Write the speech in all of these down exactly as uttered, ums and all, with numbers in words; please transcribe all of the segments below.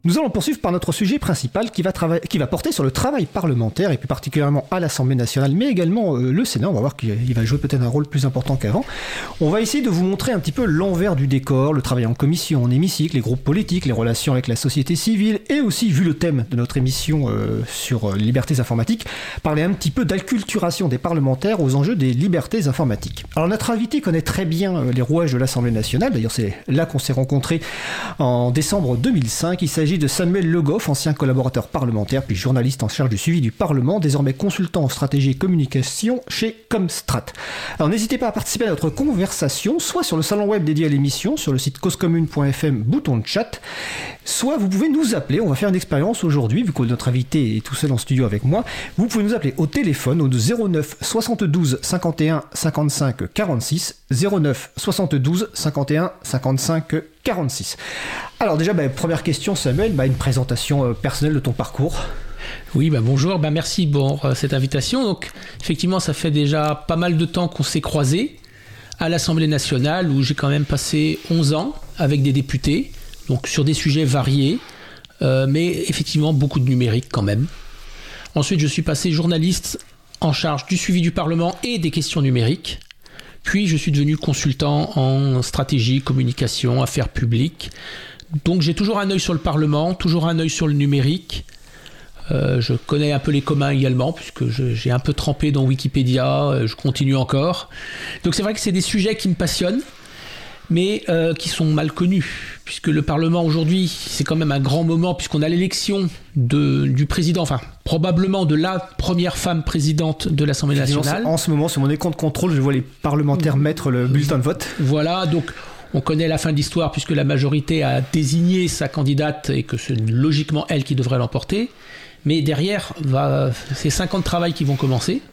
Nous allons poursuivre par notre sujet principal qui va, trava- qui va porter sur le travail parlementaire et plus particulièrement à l'Assemblée nationale, mais également euh, le Sénat. On va voir qu'il va jouer peut-être un rôle plus important qu'avant. On va essayer de vous montrer un petit peu l'envers du décor, le travail en commission, en hémicycle, les groupes politiques, les relations avec la société civile et aussi, vu le thème de notre émission euh, sur euh, les libertés informatiques, parler un petit peu d'acculturation des parlementaires aux enjeux des libertés informatiques. Alors notre invité connaît très bien euh, les rouages de l'Assemblée nationale. D'ailleurs, c'est là qu'on s'est rencontrés en décembre deux mille cinq. Il s'agit de Samuel Le Goff, ancien collaborateur parlementaire, puis journaliste en charge du suivi du Parlement, désormais consultant en stratégie et communication chez Comstrat. Alors n'hésitez pas à participer à notre conversation, soit sur le salon web dédié à l'émission, sur le site causecommune point f m, bouton de chat, soit vous pouvez nous appeler. On va faire une expérience aujourd'hui, vu que notre invité est tout seul en studio avec moi. Vous pouvez nous appeler au téléphone au zéro neuf soixante-douze cinquante et un cinquante-cinq quarante-six, zéro neuf soixante-douze cinquante et un cinquante-cinq quarante-six. Alors déjà, bah, première question Samuel, bah, une présentation euh, personnelle de ton parcours. Oui, bah bonjour, bah merci pour euh, cette invitation. Donc effectivement, ça fait déjà pas mal de temps qu'on s'est croisés à l'Assemblée nationale où j'ai quand même passé onze ans avec des députés, donc sur des sujets variés, euh, mais effectivement beaucoup de numérique quand même. Ensuite, je suis passé journaliste en charge du suivi du Parlement et des questions numériques. Puis je suis devenu consultant en stratégie, communication, affaires publiques. Donc j'ai toujours un œil sur le Parlement, toujours un œil sur le numérique. Euh, je connais un peu les communs également, puisque je, j'ai un peu trempé dans Wikipédia, euh, je continue encore. Donc c'est vrai que c'est des sujets qui me passionnent, mais euh, qui sont mal connus, puisque le Parlement aujourd'hui, c'est quand même un grand moment, puisqu'on a l'élection de, du président, enfin probablement de la première femme présidente de l'Assemblée nationale. En ce moment, sur mon écran de contrôle, je vois les parlementaires mettre le bulletin de vote. Voilà, donc on connaît la fin de l'histoire, puisque la majorité a désigné sa candidate et que c'est logiquement elle qui devrait l'emporter. Mais derrière, va, c'est cinq ans de travail qui vont commencer.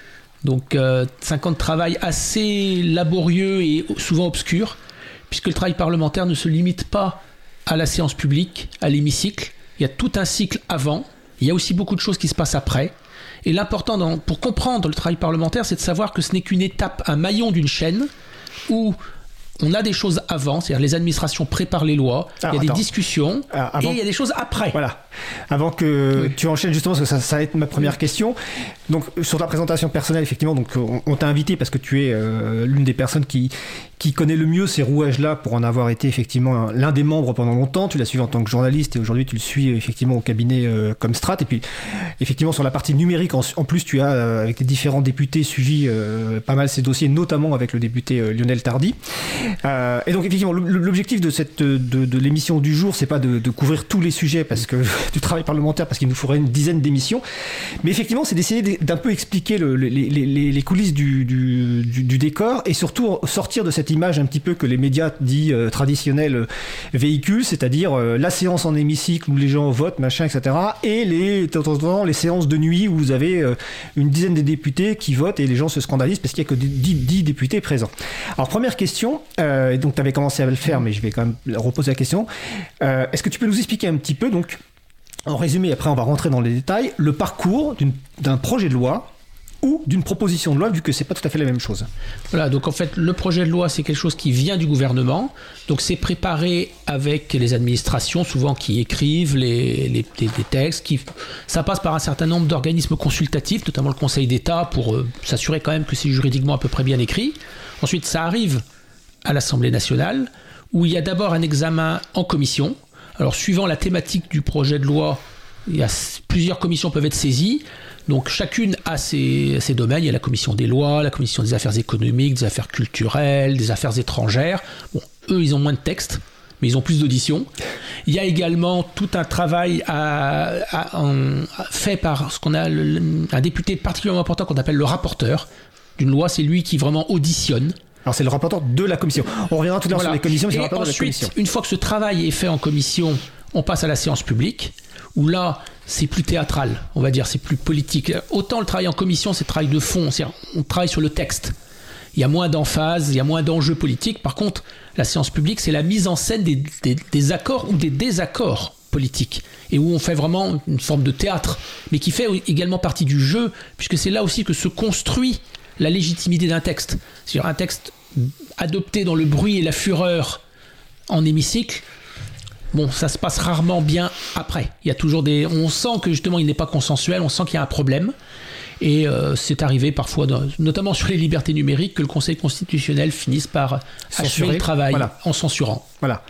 Donc euh, cinq ans de travail assez laborieux et souvent obscurs, puisque le travail parlementaire ne se limite pas à la séance publique, à l'hémicycle. Il y a tout un cycle avant. Il y a aussi beaucoup de choses qui se passent après. Et l'important dans, pour comprendre le travail parlementaire, c'est de savoir que ce n'est qu'une étape, un maillon d'une chaîne où on a des choses avant, c'est-à-dire les administrations préparent les lois, alors, il y a attends. des discussions, alors, avant... et il y a des choses après. Voilà. Avant que oui. tu enchaînes justement, parce que ça, ça va être ma première oui. question. Donc, sur ta présentation personnelle, effectivement, donc, on, on t'a invité parce que tu es euh, l'une des personnes qui, qui connaît le mieux ces rouages-là pour en avoir été effectivement l'un des membres pendant longtemps. Tu l'as suivi en tant que journaliste et aujourd'hui tu le suis effectivement au cabinet euh, Comstrat. Et puis, effectivement, sur la partie numérique, en, en plus, tu as, euh, avec les différents députés, suivi euh, pas mal ces dossiers, notamment avec le député euh, Lionel Tardy. Euh, et donc, effectivement, l'objectif de, cette, de, de l'émission du jour, c'est pas de, de couvrir tous les sujets parce que du travail parlementaire, parce qu'il nous faudrait une dizaine d'émissions, mais effectivement, c'est d'essayer d'un peu expliquer le, les, les, les, les coulisses du, du, du, du décor et surtout sortir de cette image un petit peu que les médias dits euh, traditionnels euh, véhiculent, c'est-à-dire euh, la séance en hémicycle où les gens votent, machin, et cetera, et les, de temps en temps, les séances de nuit où vous avez euh, une dizaine de députés qui votent et les gens se scandalisent parce qu'il n'y a que dix, dix députés présents. Alors, première question, euh, donc tu avais commencé à le faire, mais je vais quand même reposer la question. Euh, est-ce que tu peux nous expliquer un petit peu, donc, en résumé, après on va rentrer dans les détails, le parcours d'une, d'un projet de loi ou d'une proposition de loi, vu que c'est pas tout à fait la même chose. Voilà, donc en fait, le projet de loi, c'est quelque chose qui vient du gouvernement, donc c'est préparé avec les administrations, souvent qui écrivent les, les, les, les textes, qui, ça passe par un certain nombre d'organismes consultatifs, notamment le Conseil d'État, pour euh, s'assurer quand même que c'est juridiquement à peu près bien écrit. Ensuite, ça arrive à l'Assemblée nationale, où il y a d'abord un examen en commission. Alors, suivant la thématique du projet de loi, il y a plusieurs commissions peuvent être saisies. Donc, chacune a ses, ses domaines. Il y a la commission des lois, la commission des affaires économiques, des affaires culturelles, des affaires étrangères. Bon, eux, ils ont moins de textes, mais ils ont plus d'auditions. Il y a également tout un travail à, à, en, à, fait par ce qu'on a le, un député particulièrement important qu'on appelle le rapporteur d'une loi. C'est lui qui vraiment auditionne. Alors c'est le rapporteur de la commission. On reviendra tout à l'heure voilà. sur les commissions, mais c'est le rapporteur de la commission. Ensuite, une fois que ce travail est fait en commission, on passe à la séance publique, où là, c'est plus théâtral, on va dire, c'est plus politique. Autant le travail en commission, c'est le travail de fond, c'est-à-dire on travaille sur le texte. Il y a moins d'emphase, il y a moins d'enjeux politiques. Par contre, la séance publique, c'est la mise en scène des, des, des accords ou des désaccords politiques, et où on fait vraiment une forme de théâtre, mais qui fait également partie du jeu, puisque c'est là aussi que se construit la légitimité d'un texte. C'est-à-dire un texte adopté dans le bruit et la fureur en hémicycle, bon, ça se passe rarement bien après. Il y a toujours des... On sent que justement il n'est pas consensuel, on sent qu'il y a un problème. Et euh, c'est arrivé parfois, dans, notamment sur les libertés numériques, que le Conseil constitutionnel finisse par Censurer, achever le travail voilà. en censurant. Voilà.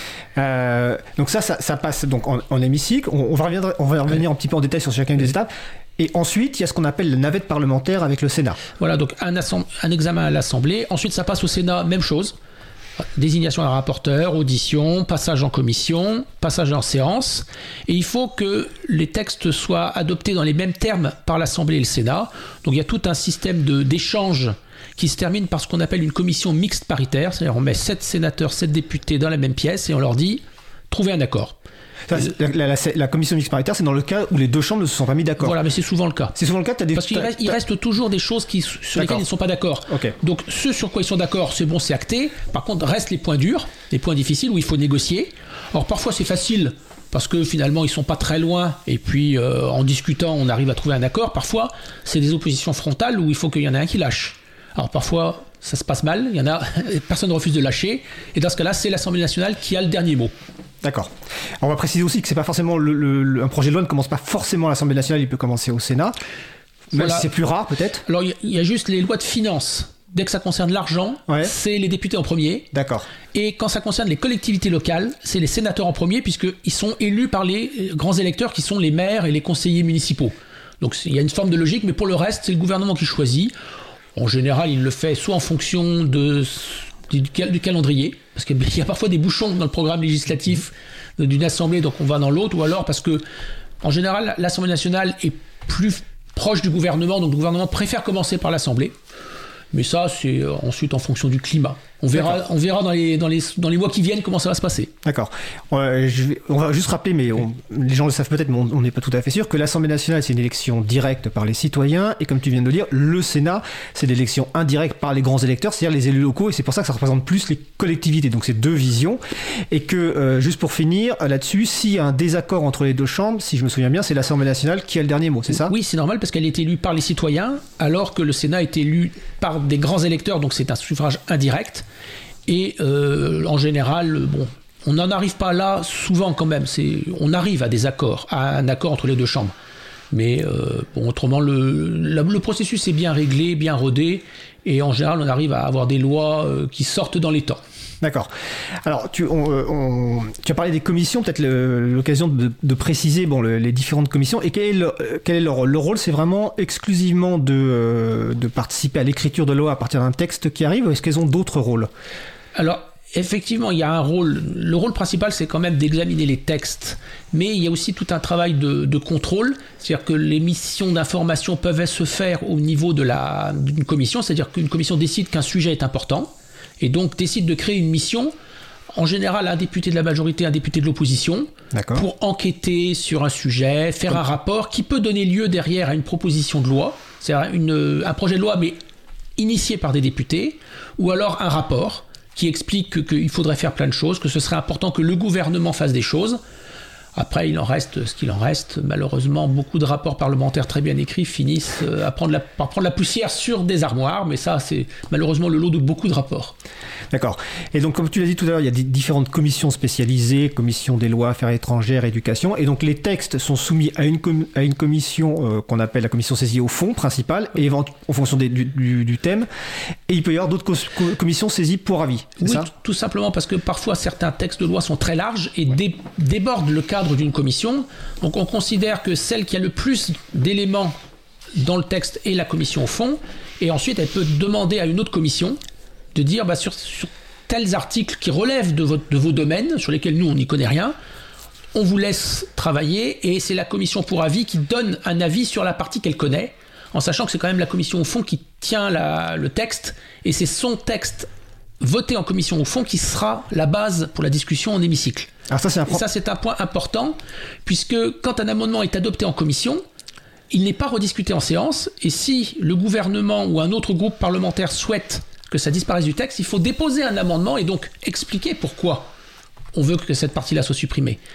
Euh, donc ça, ça, ça passe donc en, en hémicycle. On, on va revenir, on va revenir ouais. un petit peu en détail sur chacune des étapes. Et ensuite, il y a ce qu'on appelle la navette parlementaire avec le Sénat. Voilà, donc un, assemb- un examen à l'Assemblée. Ensuite, ça passe au Sénat, même chose. Désignation d'un rapporteur, audition, passage en commission, passage en séance. Et il faut que les textes soient adoptés dans les mêmes termes par l'Assemblée et le Sénat. Donc il y a tout un système de, d'échange qui se termine par ce qu'on appelle une commission mixte paritaire. C'est-à-dire on met sept sénateurs, sept députés dans la même pièce et on leur dit « trouvez un accord ». Ça, la, la, la, la commission mixte paritaire, c'est dans le cas où les deux chambres ne se sont pas mis d'accord. Voilà, mais c'est souvent le cas. C'est souvent le cas. T'as des... Parce qu'il reste, il reste toujours des choses qui, sur d'accord. lesquelles ils ne sont pas d'accord. Okay. Donc, ce sur quoi ils sont d'accord, c'est bon, c'est acté. Par contre, restent les points durs, les points difficiles où il faut négocier. Alors, parfois, c'est facile parce que finalement, ils ne sont pas très loin. Et puis, euh, en discutant, on arrive à trouver un accord. Parfois, c'est des oppositions frontales où il faut qu'il y en ait un qui lâche. Alors, parfois, ça se passe mal. Il y en a, personne ne refuse de lâcher. Et dans ce cas-là, c'est l'Assemblée nationale qui a le dernier mot. D'accord. On va préciser aussi que c'est pas forcément le, le, le, un projet de loi ne commence pas forcément à l'Assemblée nationale, il peut commencer au Sénat. Même voilà. si c'est plus rare peut-être. Alors il y, y a juste les lois de finances. Dès que ça concerne l'argent, ouais. c'est les députés en premier. D'accord. Et quand ça concerne les collectivités locales, c'est les sénateurs en premier puisqu'ils sont élus par les grands électeurs qui sont les maires et les conseillers municipaux. Donc il y a une forme de logique, mais pour le reste, c'est le gouvernement qui choisit. En général, il le fait soit en fonction de... Du, du calendrier, parce qu'il y a parfois des bouchons dans le programme législatif d'une assemblée, donc on va dans l'autre, ou alors parce que, en général, l'Assemblée nationale est plus proche du gouvernement, donc le gouvernement préfère commencer par l'Assemblée. Mais ça, c'est ensuite en fonction du climat. On verra, on verra dans, les, dans, les, dans les mois qui viennent comment ça va se passer. D'accord. Euh, je vais, on va juste rappeler, mais on, les gens le savent peut-être, mais on n'est pas tout à fait sûr, que l'Assemblée nationale, c'est une élection directe par les citoyens, et comme tu viens de le dire, le Sénat, c'est l'élection indirecte par les grands électeurs, c'est-à-dire les élus locaux, et c'est pour ça que ça représente plus les collectivités. Donc c'est deux visions. Et que, euh, juste pour finir, là-dessus, s'il y a un désaccord entre les deux chambres, si je me souviens bien, c'est l'Assemblée nationale qui a le dernier mot, c'est ça ? Oui, c'est normal, parce qu'elle est élue par les citoyens, alors que le Sénat est élu par des grands électeurs, donc c'est un suffrage indirect. Et euh, en général, bon, on n'en arrive pas là souvent quand même. C'est, on arrive à des accords, à un accord entre les deux chambres. Mais euh, bon, autrement, le, la, le processus est bien réglé, bien rodé. Et en général, on arrive à avoir des lois euh, qui sortent dans les temps. D'accord. Alors, tu, on, on, tu as parlé des commissions, peut-être le, l'occasion de, de préciser bon, le, les différentes commissions. Et quel est, le, quel est leur, leur rôle ? C'est vraiment exclusivement de, de participer à l'écriture de loi à partir d'un texte qui arrive, ou est-ce qu'elles ont d'autres rôles ? Alors, effectivement, il y a un rôle. Le rôle principal, c'est quand même d'examiner les textes. Mais il y a aussi tout un travail de, de contrôle. C'est-à-dire que les missions d'information peuvent se faire au niveau de la, d'une commission. C'est-à-dire qu'une commission décide qu'un sujet est important. Et donc décide de créer une mission, en général un député de la majorité, un député de l'opposition, D'accord. pour enquêter sur un sujet, faire Comme... un rapport qui peut donner lieu derrière à une proposition de loi, c'est-à-dire une, un projet de loi mais initié par des députés, ou alors un rapport qui explique que, qu'il faudrait faire plein de choses, que ce serait important que le gouvernement fasse des choses. Après, il en reste ce qu'il en reste. Malheureusement, beaucoup de rapports parlementaires très bien écrits finissent à prendre la, par prendre la poussière sur des armoires, mais ça, c'est malheureusement le lot de beaucoup de rapports. D'accord. Et donc, comme tu l'as dit tout à l'heure, il y a des différentes commissions spécialisées, commission des lois, affaires étrangères, éducation, et donc les textes sont soumis à une, com- à une commission euh, qu'on appelle la commission saisie au fond principale, et évent- en fonction des, du, du, du thème, et il peut y avoir d'autres co- commissions saisies pour avis, c'est oui, ça ? t- tout simplement parce que parfois certains textes de loi sont très larges et ouais. dé- débordent le cadre d'une commission, donc on considère que celle qui a le plus d'éléments dans le texte est la commission au fond, et ensuite elle peut demander à une autre commission de dire bah, sur, sur tels articles qui relèvent de, votre, de vos domaines, sur lesquels nous on n'y connaît rien, on vous laisse travailler, et c'est la commission pour avis qui donne un avis sur la partie qu'elle connaît, en sachant que c'est quand même la commission au fond qui tient la, le texte, et c'est son texte voté en commission au fond qui sera la base pour la discussion en hémicycle. Alors ça, c'est un... Et ça, c'est un point important, puisque quand un amendement est adopté en commission, il n'est pas rediscuté en séance, et si le gouvernement ou un autre groupe parlementaire souhaite que ça disparaisse du texte, il faut déposer un amendement et donc expliquer pourquoi on veut que cette partie-là soit supprimée.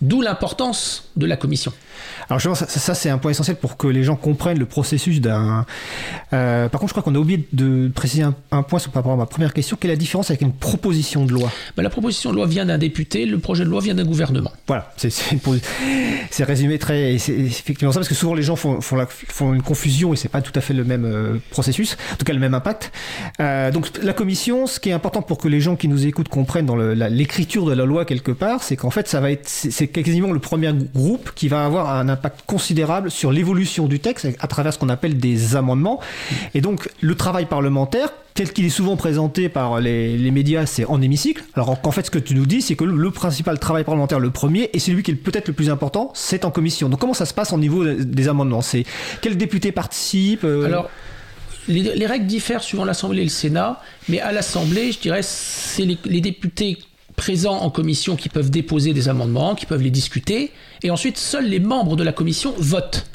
D'où l'importance de la commission. Alors justement, ça, ça c'est un point essentiel pour que les gens comprennent le processus d'un... Euh, par contre, je crois qu'on a oublié de préciser un, un point sur, par rapport à ma première question. Quelle est la différence avec une proposition de loi ? Ben, la proposition de loi vient d'un député, le projet de loi vient d'un gouvernement. Voilà, c'est, c'est, c'est résumé très... C'est effectivement ça, parce que souvent les gens font, font, la, font une confusion et c'est pas tout à fait le même euh, processus, en tout cas le même impact. Euh, donc la commission, ce qui est important pour que les gens qui nous écoutent comprennent dans le, la, l'écriture de la loi quelque part, c'est qu'en fait, ça va être... C'est, c'est quasiment le premier groupe qui va avoir un impact considérable sur l'évolution du texte à travers ce qu'on appelle des amendements. Et donc, le travail parlementaire, tel qu'il est souvent présenté par les, les médias, c'est en hémicycle. Alors qu'en fait, ce que tu nous dis, c'est que le, le principal travail parlementaire, le premier, et celui qui est peut-être le plus important, c'est en commission. Donc, comment ça se passe au niveau des amendements ? C'est quels députés participent euh... Alors, les, les règles diffèrent suivant l'Assemblée et le Sénat, mais à l'Assemblée, je dirais, c'est les, les députés présents en commission qui peuvent déposer des amendements, qui peuvent les discuter, et ensuite seuls les membres de la commission votent.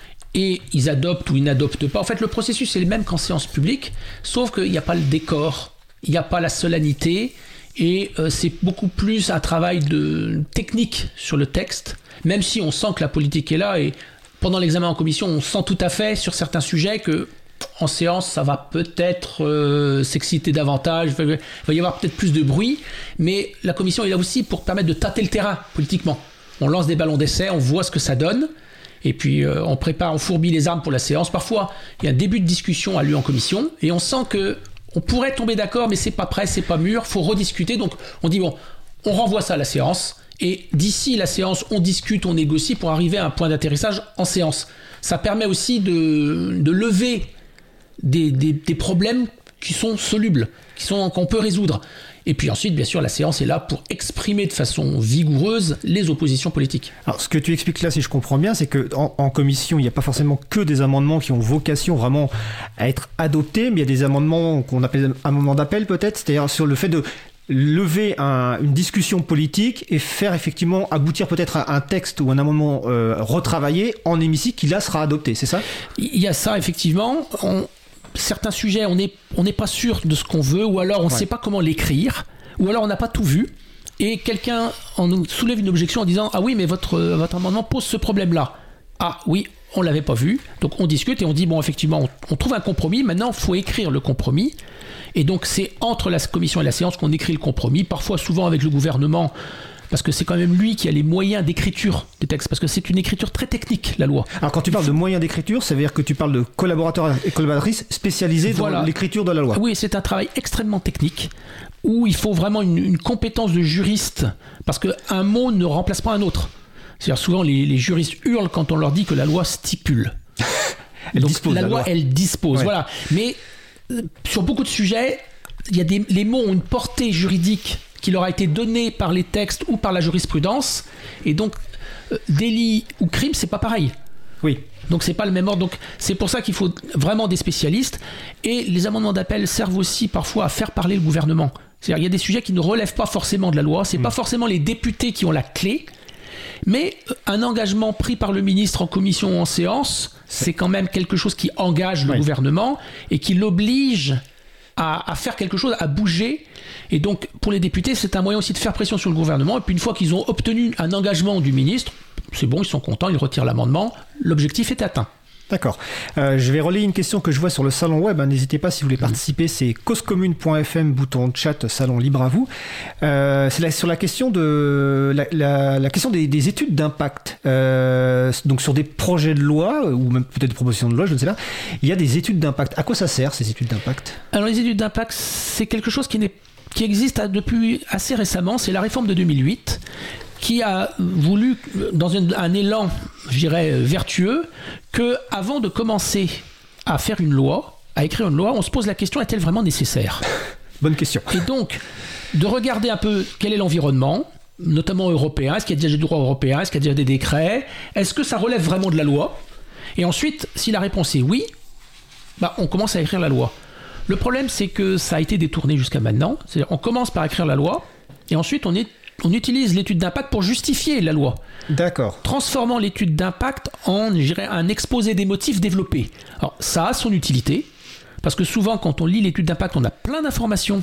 Et ils adoptent ou ils n'adoptent pas. En fait, le processus est le même qu'en séance publique, sauf qu'il n'y a pas le décor, il n'y a pas la solennité, et euh, c'est beaucoup plus un travail de technique sur le texte, même si on sent que la politique est là, et pendant l'examen en commission, on sent tout à fait sur certains sujets que en séance, ça va peut-être euh, s'exciter davantage, il va y avoir peut-être plus de bruit, mais la commission est là aussi pour permettre de tâter le terrain politiquement. On lance des ballons d'essai, on voit ce que ça donne, et puis euh, on prépare, on fourbit les armes pour la séance. Parfois, il y a un début de discussion à lieu en commission, et on sent que on pourrait tomber d'accord, mais c'est pas prêt, c'est pas mûr, faut rediscuter. Donc on dit bon, on renvoie ça à la séance, et d'ici la séance, on discute, on négocie pour arriver à un point d'atterrissage en séance. Ça permet aussi de, de lever Des, des, des problèmes qui sont solubles, qui sont, qu'on peut résoudre. Et puis ensuite, bien sûr, la séance est là pour exprimer de façon vigoureuse les oppositions politiques. Alors, ce que tu expliques là, si je comprends bien, c'est qu'en en commission, il n'y a pas forcément que des amendements qui ont vocation vraiment à être adoptés, mais il y a des amendements qu'on appelle amendements d'appel peut-être, c'est-à-dire sur le fait de lever un, une discussion politique et faire effectivement aboutir peut-être à un texte ou un amendement euh, retravaillé en hémicycle qui là sera adopté, c'est ça ? Il y a ça, effectivement. On... Certains sujets, on n'est on n'est pas sûr de ce qu'on veut, ou alors on ne ouais. sait pas comment l'écrire, ou alors on n'a pas tout vu, et quelqu'un en nous soulève une objection en disant « Ah oui, mais votre, votre amendement pose ce problème-là. » Ah oui, on ne l'avait pas vu, donc on discute et on dit « Bon, effectivement, on, on trouve un compromis, maintenant il faut écrire le compromis. » Et donc c'est entre la commission et la séance qu'on écrit le compromis, parfois souvent avec le gouvernement, parce que c'est quand même lui qui a les moyens d'écriture des textes, parce que c'est une écriture très technique, la loi. Alors quand tu parles de moyens d'écriture, ça veut dire que tu parles de collaborateurs et collaboratrices spécialisés voilà. dans l'écriture de la loi. Oui, c'est un travail extrêmement technique, où il faut vraiment une, une compétence de juriste, parce qu'un mot ne remplace pas un autre. C'est-à-dire souvent les, les juristes hurlent quand on leur dit que la loi stipule. elle Donc dispose, la, la loi, loi, elle dispose, ouais. voilà. Mais euh, sur beaucoup de sujets, il y a des, les mots ont une portée juridique qui leur a été donné par les textes ou par la jurisprudence, et donc euh, délit ou crime, c'est pas pareil. Oui. Donc c'est pas le même ordre. Donc c'est pour ça qu'il faut vraiment des spécialistes. Et les amendements d'appel servent aussi parfois à faire parler le gouvernement. C'est-à-dire il y a des sujets qui ne relèvent pas forcément de la loi. C'est mmh. pas forcément les députés qui ont la clé, mais un engagement pris par le ministre en commission ou en séance, c'est, c'est quand même quelque chose qui engage le oui. gouvernement et qui l'oblige à, à faire quelque chose, à bouger. Et donc, pour les députés, c'est un moyen aussi de faire pression sur le gouvernement. Et puis, une fois qu'ils ont obtenu un engagement du ministre, c'est bon, ils sont contents, ils retirent l'amendement. L'objectif est atteint. D'accord. Euh, je vais relayer une question que je vois sur le salon web. Hein, n'hésitez pas si vous voulez participer. C'est causecommune point f m, bouton chat, salon libre à vous. Euh, c'est la, sur la question de la, la, la question des, des études d'impact. Euh, donc sur des projets de loi ou même peut-être des propositions de loi, je ne sais pas. Il y a des études d'impact. À quoi ça sert ces études d'impact ? Alors les études d'impact, c'est quelque chose qui n'est qui existe depuis assez récemment. C'est la réforme de deux mille huit. Qui a voulu, dans un, un élan, je dirais, vertueux, qu'avant de commencer à faire une loi, à écrire une loi, on se pose la question, est-elle vraiment nécessaire ? Bonne question. Et donc, de regarder un peu quel est l'environnement, notamment européen, est-ce qu'il y a déjà du droit européen, est-ce qu'il y a déjà des décrets, est-ce que ça relève vraiment de la loi ? Et ensuite, si la réponse est oui, bah, on commence à écrire la loi. Le problème, c'est que ça a été détourné jusqu'à maintenant. C'est-à-dire, on commence par écrire la loi, et ensuite, on est On utilise l'étude d'impact pour justifier la loi. D'accord. Transformant l'étude d'impact en, je dirais, un exposé des motifs développé. Alors, ça a son utilité, parce que souvent, quand on lit l'étude d'impact, on a plein d'informations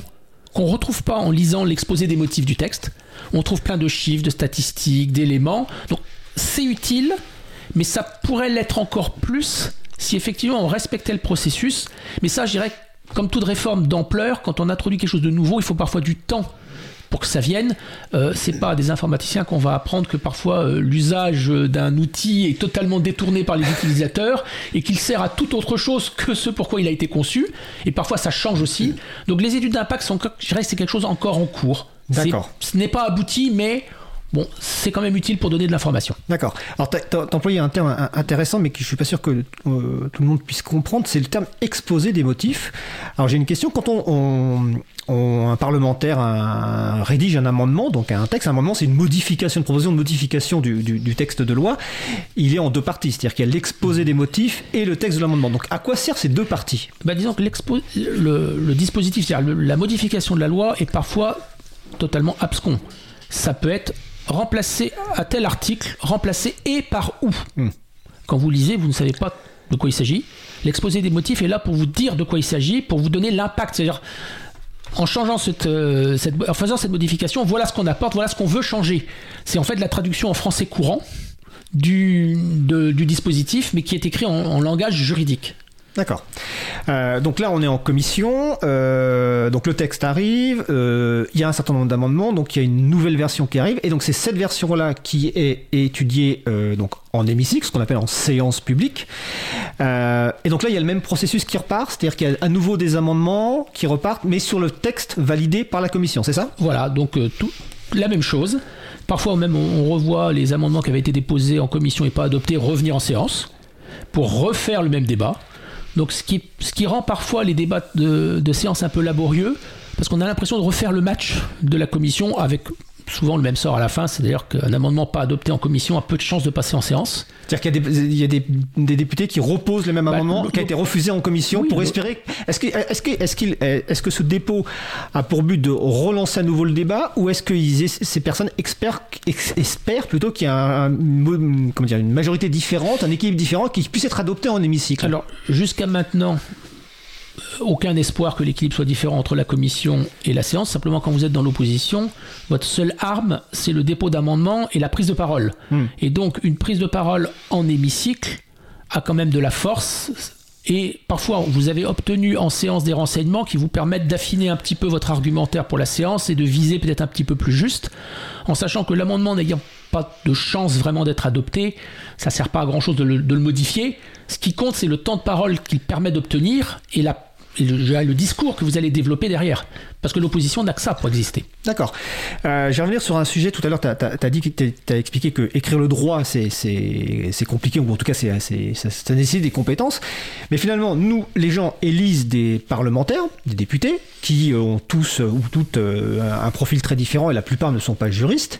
qu'on ne retrouve pas en lisant l'exposé des motifs du texte. On trouve plein de chiffres, de statistiques, d'éléments. Donc c'est utile, mais ça pourrait l'être encore plus si effectivement on respectait le processus. Mais ça, je dirais, comme toute réforme d'ampleur, quand on introduit quelque chose de nouveau, il faut parfois du temps pour que ça vienne. Euh, c'est pas à des informaticiens qu'on va apprendre que parfois euh, l'usage d'un outil est totalement détourné par les utilisateurs et qu'il sert à tout autre chose que ce pourquoi il a été conçu. Et parfois ça change aussi. Donc les études d'impact sont, je dirais que c'est quelque chose encore en cours. D'accord. C'est, ce n'est pas abouti, mais bon, c'est quand même utile pour donner de l'information. D'accord. Alors, tu as employé un terme intéressant, mais que je ne suis pas sûr que euh, tout le monde puisse comprendre, c'est le terme exposé des motifs. Alors, j'ai une question. Quand on, on, on un parlementaire un, rédige un amendement, donc un texte, un amendement, c'est une modification, une proposition de modification du, du, du texte de loi. Il est en deux parties, c'est-à-dire qu'il y a l'exposé des motifs et le texte de l'amendement. Donc, à quoi servent ces deux parties ? Bah, disons que l'expo- le, le dispositif, c'est-à-dire le, la modification de la loi est parfois totalement abscon. Ça peut être remplacer à tel article, remplacer et par où. Mmh. Quand vous lisez, vous ne savez pas de quoi il s'agit. L'exposé des motifs est là pour vous dire de quoi il s'agit, pour vous donner l'impact. C'est-à-dire, en changeant cette, euh, cette, en faisant cette modification, voilà ce qu'on apporte, voilà ce qu'on veut changer. C'est en fait la traduction en français courant du, de, du dispositif, mais qui est écrit en, en langage juridique. D'accord. Euh, donc là, on est en commission. Euh, donc le texte arrive. Euh, il y a un certain nombre d'amendements. Donc il y a une nouvelle version qui arrive. Et donc c'est cette version-là qui est étudiée euh, donc en hémicycle, ce qu'on appelle en séance publique. Euh, et donc là, il y a le même processus qui repart. C'est-à-dire qu'il y a à nouveau des amendements qui repartent, mais sur le texte validé par la commission. C'est ça ? Voilà. Donc euh, tout, la même chose. Parfois même, on, on revoit les amendements qui avaient été déposés en commission et pas adoptés revenir en séance pour refaire le même débat. Donc ce qui, ce qui rend parfois les débats de, de séance un peu laborieux, parce qu'on a l'impression de refaire le match de la commission avec souvent le même sort à la fin, c'est-à-dire qu'un amendement pas adopté en commission a peu de chances de passer en séance. C'est-à-dire qu'il y a des, il y a des, des députés qui reposent les mêmes bah, amendements le, qui a été refusé en commission oui, pour le, espérer... Est-ce que, est-ce, que, est-ce, qu'il, est-ce que ce dépôt a pour but de relancer à nouveau le débat, ou est-ce que ils, ces personnes espèrent, espèrent plutôt qu'il y a un, comment dire, une majorité différente, un équilibre différent qui puisse être adopté en hémicycle ? Alors, jusqu'à maintenant... aucun espoir que l'équilibre soit différent entre la commission et la séance. Simplement, quand vous êtes dans l'opposition, votre seule arme, c'est le dépôt d'amendements et la prise de parole. Mmh. Et donc, une prise de parole en hémicycle a quand même de la force. Et parfois, vous avez obtenu en séance des renseignements qui vous permettent d'affiner un petit peu votre argumentaire pour la séance et de viser peut-être un petit peu plus juste, en sachant que l'amendement n'ayant pas de chance vraiment d'être adopté, ça ne sert pas à grand-chose de le, de le modifier. Ce qui compte, c'est le temps de parole qu'il permet d'obtenir et la Et le, le discours que vous allez développer derrière. Parce que l'opposition n'a que ça pour exister. D'accord. Euh, je vais revenir sur un sujet. Tout à l'heure, tu as dit que tu as expliqué que écrire le droit, c'est, c'est, c'est compliqué, ou en tout cas, c'est, c'est, ça, ça nécessite des compétences. Mais finalement, nous, les gens élisent des parlementaires, des députés, qui ont tous ou toutes un profil très différent, et la plupart ne sont pas juristes.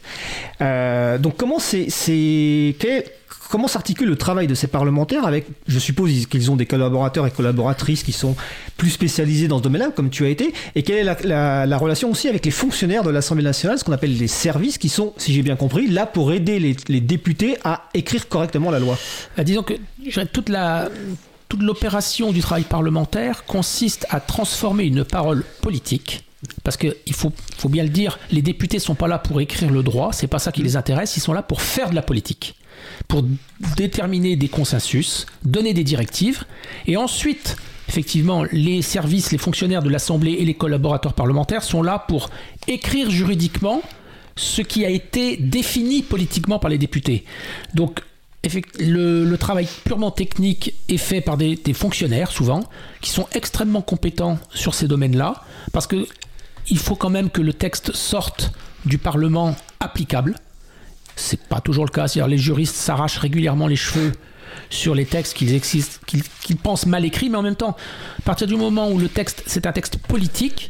Euh, donc, comment c'est... c'est quel, Comment s'articule le travail de ces parlementaires avec, je suppose qu'ils ont des collaborateurs et collaboratrices qui sont plus spécialisés dans ce domaine-là, comme tu as été, et quelle est la, la, la relation aussi avec les fonctionnaires de l'Assemblée nationale, ce qu'on appelle les services, qui sont, si j'ai bien compris, là pour aider les, les députés à écrire correctement la loi. Euh, disons que toute la... toute l'opération du travail parlementaire consiste à transformer une parole politique. Parce qu'il faut, faut bien le dire, les députés ne sont pas là pour écrire le droit, c'est pas ça qui les intéresse, ils sont là pour faire de la politique, pour déterminer des consensus, donner des directives, et ensuite, effectivement, les services, les fonctionnaires de l'Assemblée et les collaborateurs parlementaires sont là pour écrire juridiquement ce qui a été défini politiquement par les députés. Donc, Le, le travail purement technique est fait par des, des fonctionnaires, souvent, qui sont extrêmement compétents sur ces domaines-là, parce que il faut quand même que le texte sorte du Parlement applicable. C'est pas toujours le cas. C'est-à-dire, les juristes s'arrachent régulièrement les cheveux sur les textes qu'ils, existent, qu'ils, qu'ils pensent mal écrits, mais en même temps, à partir du moment où le texte, c'est un texte politique,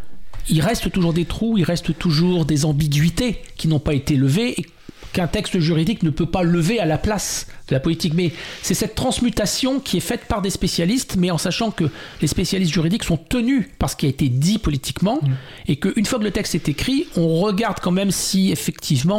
il reste toujours des trous, il reste toujours des ambiguïtés qui n'ont pas été levées, et qu'un texte juridique ne peut pas lever à la place de la politique. Mais c'est cette transmutation qui est faite par des spécialistes, mais en sachant que les spécialistes juridiques sont tenus par ce qui a été dit politiquement, mmh. et qu'une fois que le texte est écrit, on regarde quand même si effectivement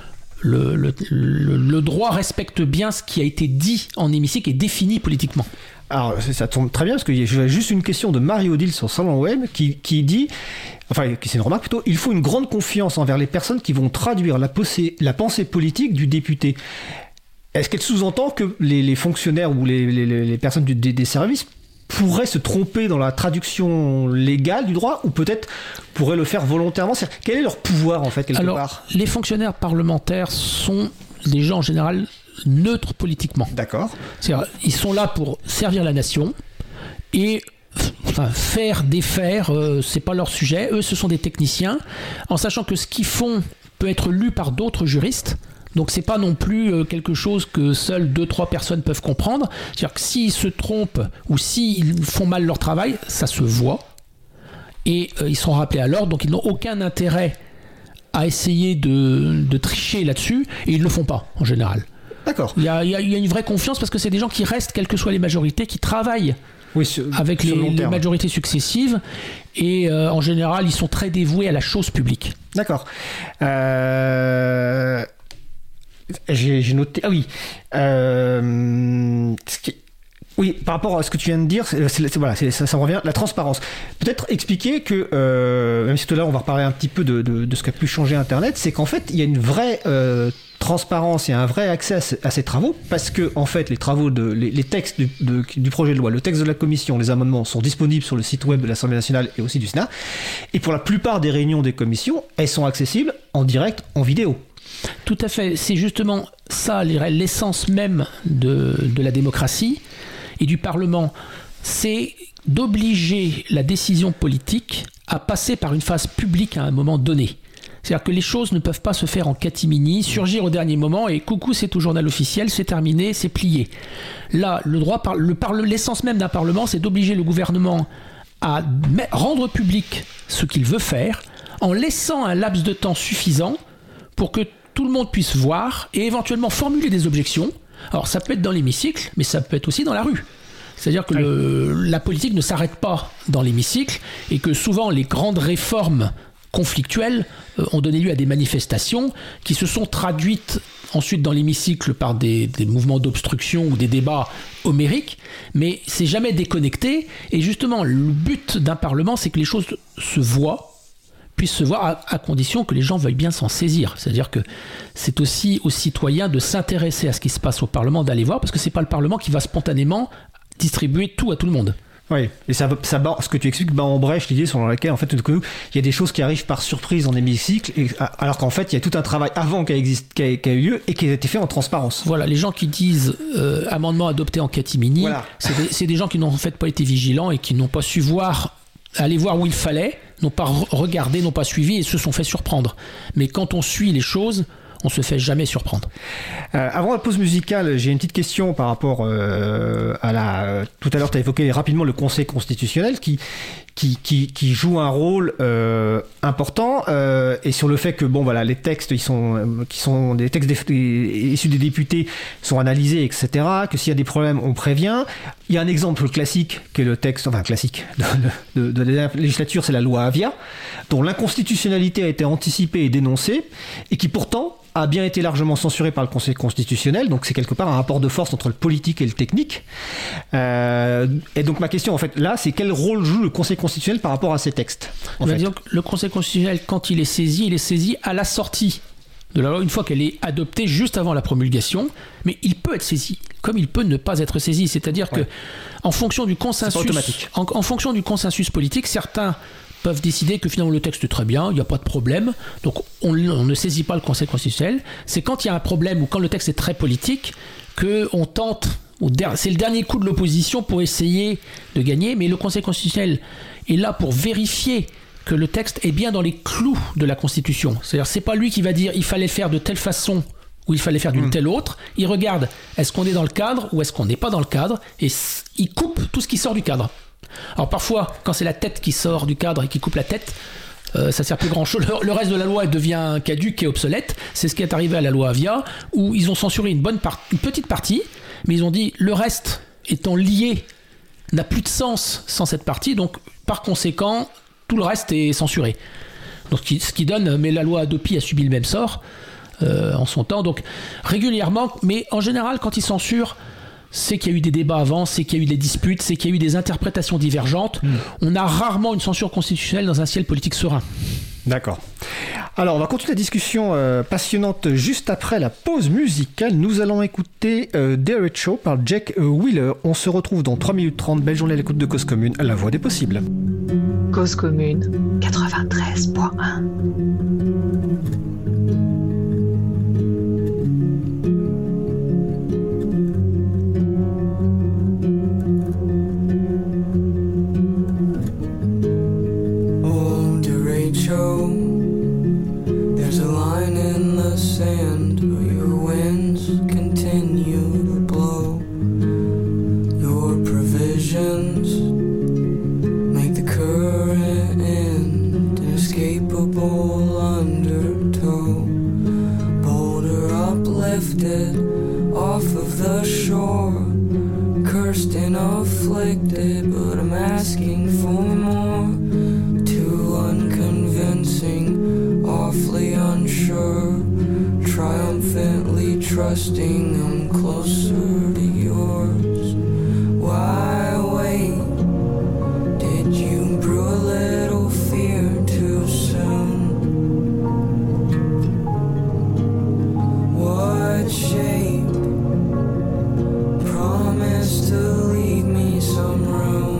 le, le, le, le droit respecte bien ce qui a été dit en hémicycle et défini politiquement. alors ça tombe très bien parce que j'ai juste une question de Marie-Odile sur Salon Web qui, qui dit, enfin c'est une remarque plutôt, il faut une grande confiance envers les personnes qui vont traduire la, possé, la pensée politique du député. Est-ce qu'elle sous-entend que les, les fonctionnaires ou les, les, les personnes du, des, des services pourraient se tromper dans la traduction légale du droit ou peut-être pourraient le faire volontairement? C'est-à-dire, quel est leur pouvoir en fait quelque Alors, part? Les fonctionnaires parlementaires sont des gens en général neutres politiquement. D'accord. C'est-à-dire, ils sont là pour servir la nation et enfin, faire, défaire, euh, c'est pas leur sujet. Eux, ce sont des techniciens, en sachant que ce qu'ils font peut être lu par d'autres juristes. Donc c'est pas non plus quelque chose que seules deux, trois personnes peuvent comprendre. C'est-à-dire que s'ils se trompent ou s'ils font mal leur travail, ça se voit. Et euh, ils sont rappelés à l'ordre, donc ils n'ont aucun intérêt à essayer de, de tricher là-dessus, et ils ne le font pas, en général. D'accord. Il y a, il y a, il y a une vraie confiance, parce que c'est des gens qui restent, quelles que soient les majorités, qui travaillent oui, sur, avec sur les, les majorités successives, et euh, en général, ils sont très dévoués à la chose publique. D'accord. Euh... J'ai, j'ai noté. Ah oui. Euh, ce qui, oui, par rapport à ce que tu viens de dire, c'est, c'est, voilà, c'est, ça, ça me revient. La transparence. Peut-être expliquer que, euh, même si tout à l'heure on va reparler un petit peu de, de, de ce qu'a pu changer Internet, c'est qu'en fait il y a une vraie euh, transparence et un vrai accès à, ce, à ces travaux, parce que en fait les travaux de les, les textes du, de, du projet de loi, le texte de la commission, les amendements sont disponibles sur le site web de l'Assemblée nationale et aussi du Sénat. Et pour la plupart des réunions des commissions, elles sont accessibles en direct, en vidéo. Tout à fait, c'est justement ça l'essence même de, de la démocratie et du Parlement, c'est d'obliger la décision politique à passer par une phase publique à un moment donné. C'est-à-dire que les choses ne peuvent pas se faire en catimini, surgir au dernier moment et coucou, c'est au journal officiel, c'est terminé, c'est plié. Là, le droit, le parle, l'essence même d'un Parlement, c'est d'obliger le gouvernement à rendre public ce qu'il veut faire en laissant un laps de temps suffisant pour que tout le monde puisse voir et éventuellement formuler des objections. Alors ça peut être dans l'hémicycle, mais ça peut être aussi dans la rue. C'est-à-dire que le, la politique ne s'arrête pas dans l'hémicycle et que souvent les grandes réformes conflictuelles euh, ont donné lieu à des manifestations qui se sont traduites ensuite dans l'hémicycle par des, des mouvements d'obstruction ou des débats homériques, mais c'est jamais déconnecté. Et justement, le but d'un Parlement, c'est que les choses se voient, puisse se voir à, à condition que les gens veuillent bien s'en saisir. C'est-à-dire que c'est aussi aux citoyens de s'intéresser à ce qui se passe au Parlement, d'aller voir, parce que c'est pas le Parlement qui va spontanément distribuer tout à tout le monde. Oui, et ça, ça bat, ce que tu expliques bat en brèche l'idée selon laquelle en fait tout coup, il y a des choses qui arrivent par surprise en hémicycle, et, alors qu'en fait il y a tout un travail avant qui a, existe, qui a, qui a eu lieu et qui a été fait en transparence. Voilà, les gens qui disent euh, amendement adopté en catimini, voilà. c'est, des, c'est des gens qui n'ont en fait pas été vigilants et qui n'ont pas su voir, aller voir où il fallait, n'ont pas regardé, n'ont pas suivi et se sont fait surprendre. Mais quand on suit les choses, on se fait jamais surprendre. Euh, avant la pause musicale, j'ai une petite question par rapport euh, à la... Euh, tout à l'heure, tu as évoqué rapidement le Conseil constitutionnel qui, qui, qui, qui joue un rôle euh, important euh, et sur le fait que bon, voilà, les textes ils sont, euh, qui sont des textes des, issus des députés sont analysés, et cetera. Que s'il y a des problèmes, on prévient. Il y a un exemple classique qui est le texte, enfin classique de, de, de la législature, c'est la loi Avia, dont l'inconstitutionnalité a été anticipée et dénoncée et qui pourtant a bien été largement censuré par le Conseil constitutionnel, donc c'est quelque part un rapport de force entre le politique et le technique. Euh, et donc ma question en fait là, c'est quel rôle joue le Conseil constitutionnel par rapport à ces textes en fait. Donc, le Conseil constitutionnel, quand il est saisi, il est saisi à la sortie de la loi, une fois qu'elle est adoptée juste avant la promulgation, mais il peut être saisi, comme il peut ne pas être saisi, c'est-à-dire ouais. que en fonction du consensus, en, en fonction du consensus politique, certains peuvent décider que finalement le texte est très bien, il n'y a pas de problème, donc on, on ne saisit pas le Conseil constitutionnel. C'est quand il y a un problème ou quand le texte est très politique qu'on tente, c'est le dernier coup de l'opposition pour essayer de gagner, mais le Conseil constitutionnel est là pour vérifier que le texte est bien dans les clous de la Constitution. C'est-à-dire c'est pas lui qui va dire il fallait faire de telle façon ou il fallait faire d'une mmh. telle autre. Il regarde est-ce qu'on est dans le cadre ou est-ce qu'on n'est pas dans le cadre et il coupe tout ce qui sort du cadre. Alors parfois, quand c'est la tête qui sort du cadre et qui coupe la tête, euh, ça sert plus grand chose. Le, le reste de la loi devient caduque et obsolète. C'est ce qui est arrivé à la loi Avia, où ils ont censuré une bonne part, une petite partie, mais ils ont dit le reste étant lié n'a plus de sens sans cette partie. Donc par conséquent, tout le reste est censuré. Donc ce qui, ce qui donne, mais la loi Hadopi a subi le même sort euh, en son temps. Donc régulièrement, mais en général, quand ils censurent, c'est qu'il y a eu des débats avant, c'est qu'il y a eu des disputes, c'est qu'il y a eu des interprétations divergentes. Mmh. On a rarement une censure constitutionnelle dans un ciel politique serein. D'accord. Alors, on va continuer la discussion euh, passionnante juste après la pause musicale. Nous allons écouter euh, Dare It Show par Jack Wheeler. On se retrouve dans trois minutes trente. Belle journée à l'écoute de Cause Commune, la voix des possibles. Cause Commune quatre-vingt-treize point un. There's a line in the sand where your winds continue to blow. Your provisions make the current end inescapable undertow. Boulder uplifted off of the shore, cursed and afflicted, but I'm asking for more. Too unconvincing, awfully unsure, triumphantly trusting I'm closer to yours. Why wait? Did you brew a little fear too soon? What shape promised to leave me some room?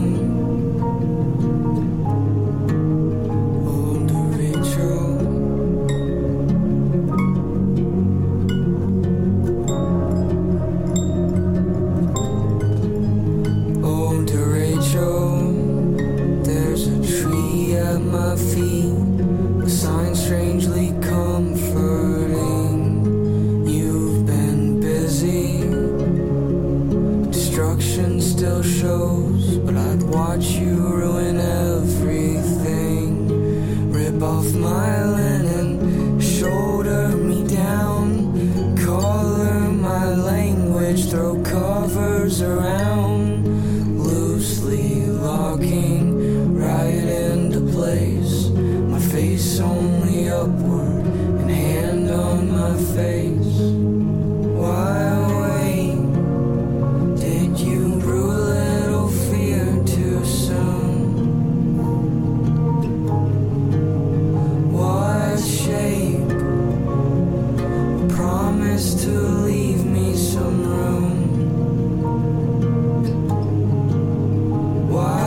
My feet, a sign strangely comforting. You've been busy, destruction still shows, but I'd watch you ruin everything. Rip off my linen, shoulder me down, color my language, throw covers around, loosely locking right into place, my face only upward and hand on my face. Why wait? Did you brew a little fear too soon? What shape promised to leave me some room? Why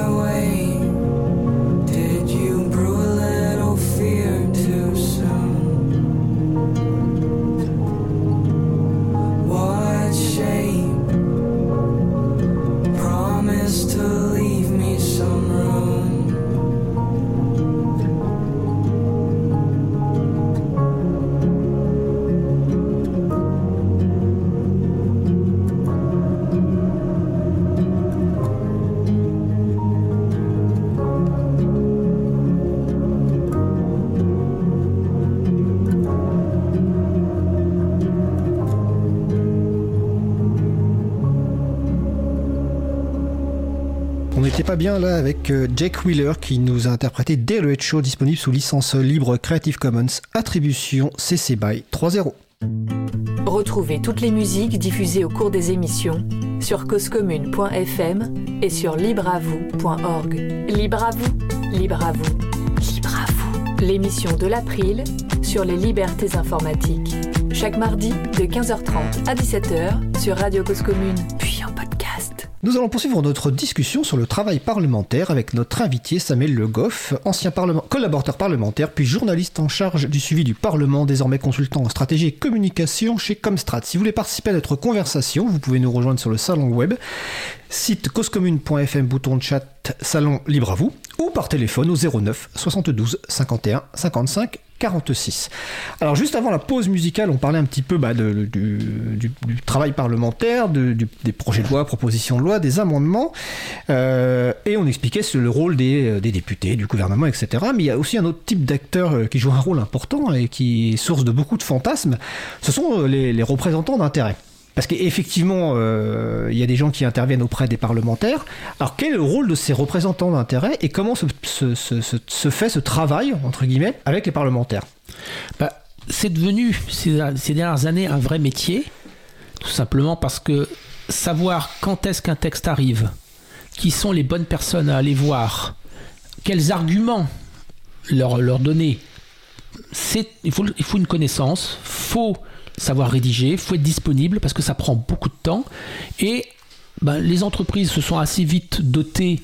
Pas bien là avec Jack Wheeler qui nous a interprété Dare It Show, disponible sous licence libre Creative Commons, attribution C C BY trois point zéro. Retrouvez toutes les musiques diffusées au cours des émissions sur cause commune point f m et sur libre à vous point org. Libre à vous, libre à vous, libre à vous. L'émission de l'April sur les libertés informatiques. Chaque mardi de quinze heures trente à dix-sept heures sur Radio Cause Commune, puis en podcast. Nous allons poursuivre notre discussion sur le travail parlementaire avec notre invité Samuel Le Goff, ancien parlement, collaborateur parlementaire, puis journaliste en charge du suivi du Parlement, désormais consultant en stratégie et communication chez Comstrat. Si vous voulez participer à notre conversation, vous pouvez nous rejoindre sur le salon web, site cause commune point f m, bouton de chat, salon libre à vous, ou par téléphone au zéro neuf soixante-douze cinquante et un cinquante-cinq quarante-six. Alors juste avant la pause musicale, on parlait un petit peu bah, de, du, du, du travail parlementaire, de, du, des projets de loi, propositions de loi, des amendements, euh, et on expliquait le rôle des, des députés, du gouvernement, et cetera. Mais il y a aussi un autre type d'acteurs qui joue un rôle important et qui est source de beaucoup de fantasmes, ce sont les, les représentants d'intérêt. Parce qu'effectivement, euh, il y a des gens qui interviennent auprès des parlementaires. Alors, quel est le rôle de ces représentants d'intérêt et comment se, se, se, se fait ce travail, entre guillemets, avec les parlementaires ? bah, C'est devenu, ces, ces dernières années, un vrai métier. Tout simplement parce que savoir quand est-ce qu'un texte arrive, qui sont les bonnes personnes à aller voir, quels arguments leur, leur donner, c'est, il, faut, il faut une connaissance, il faut savoir rédiger, il faut être disponible parce que ça prend beaucoup de temps. Et ben, les entreprises se sont assez vite dotées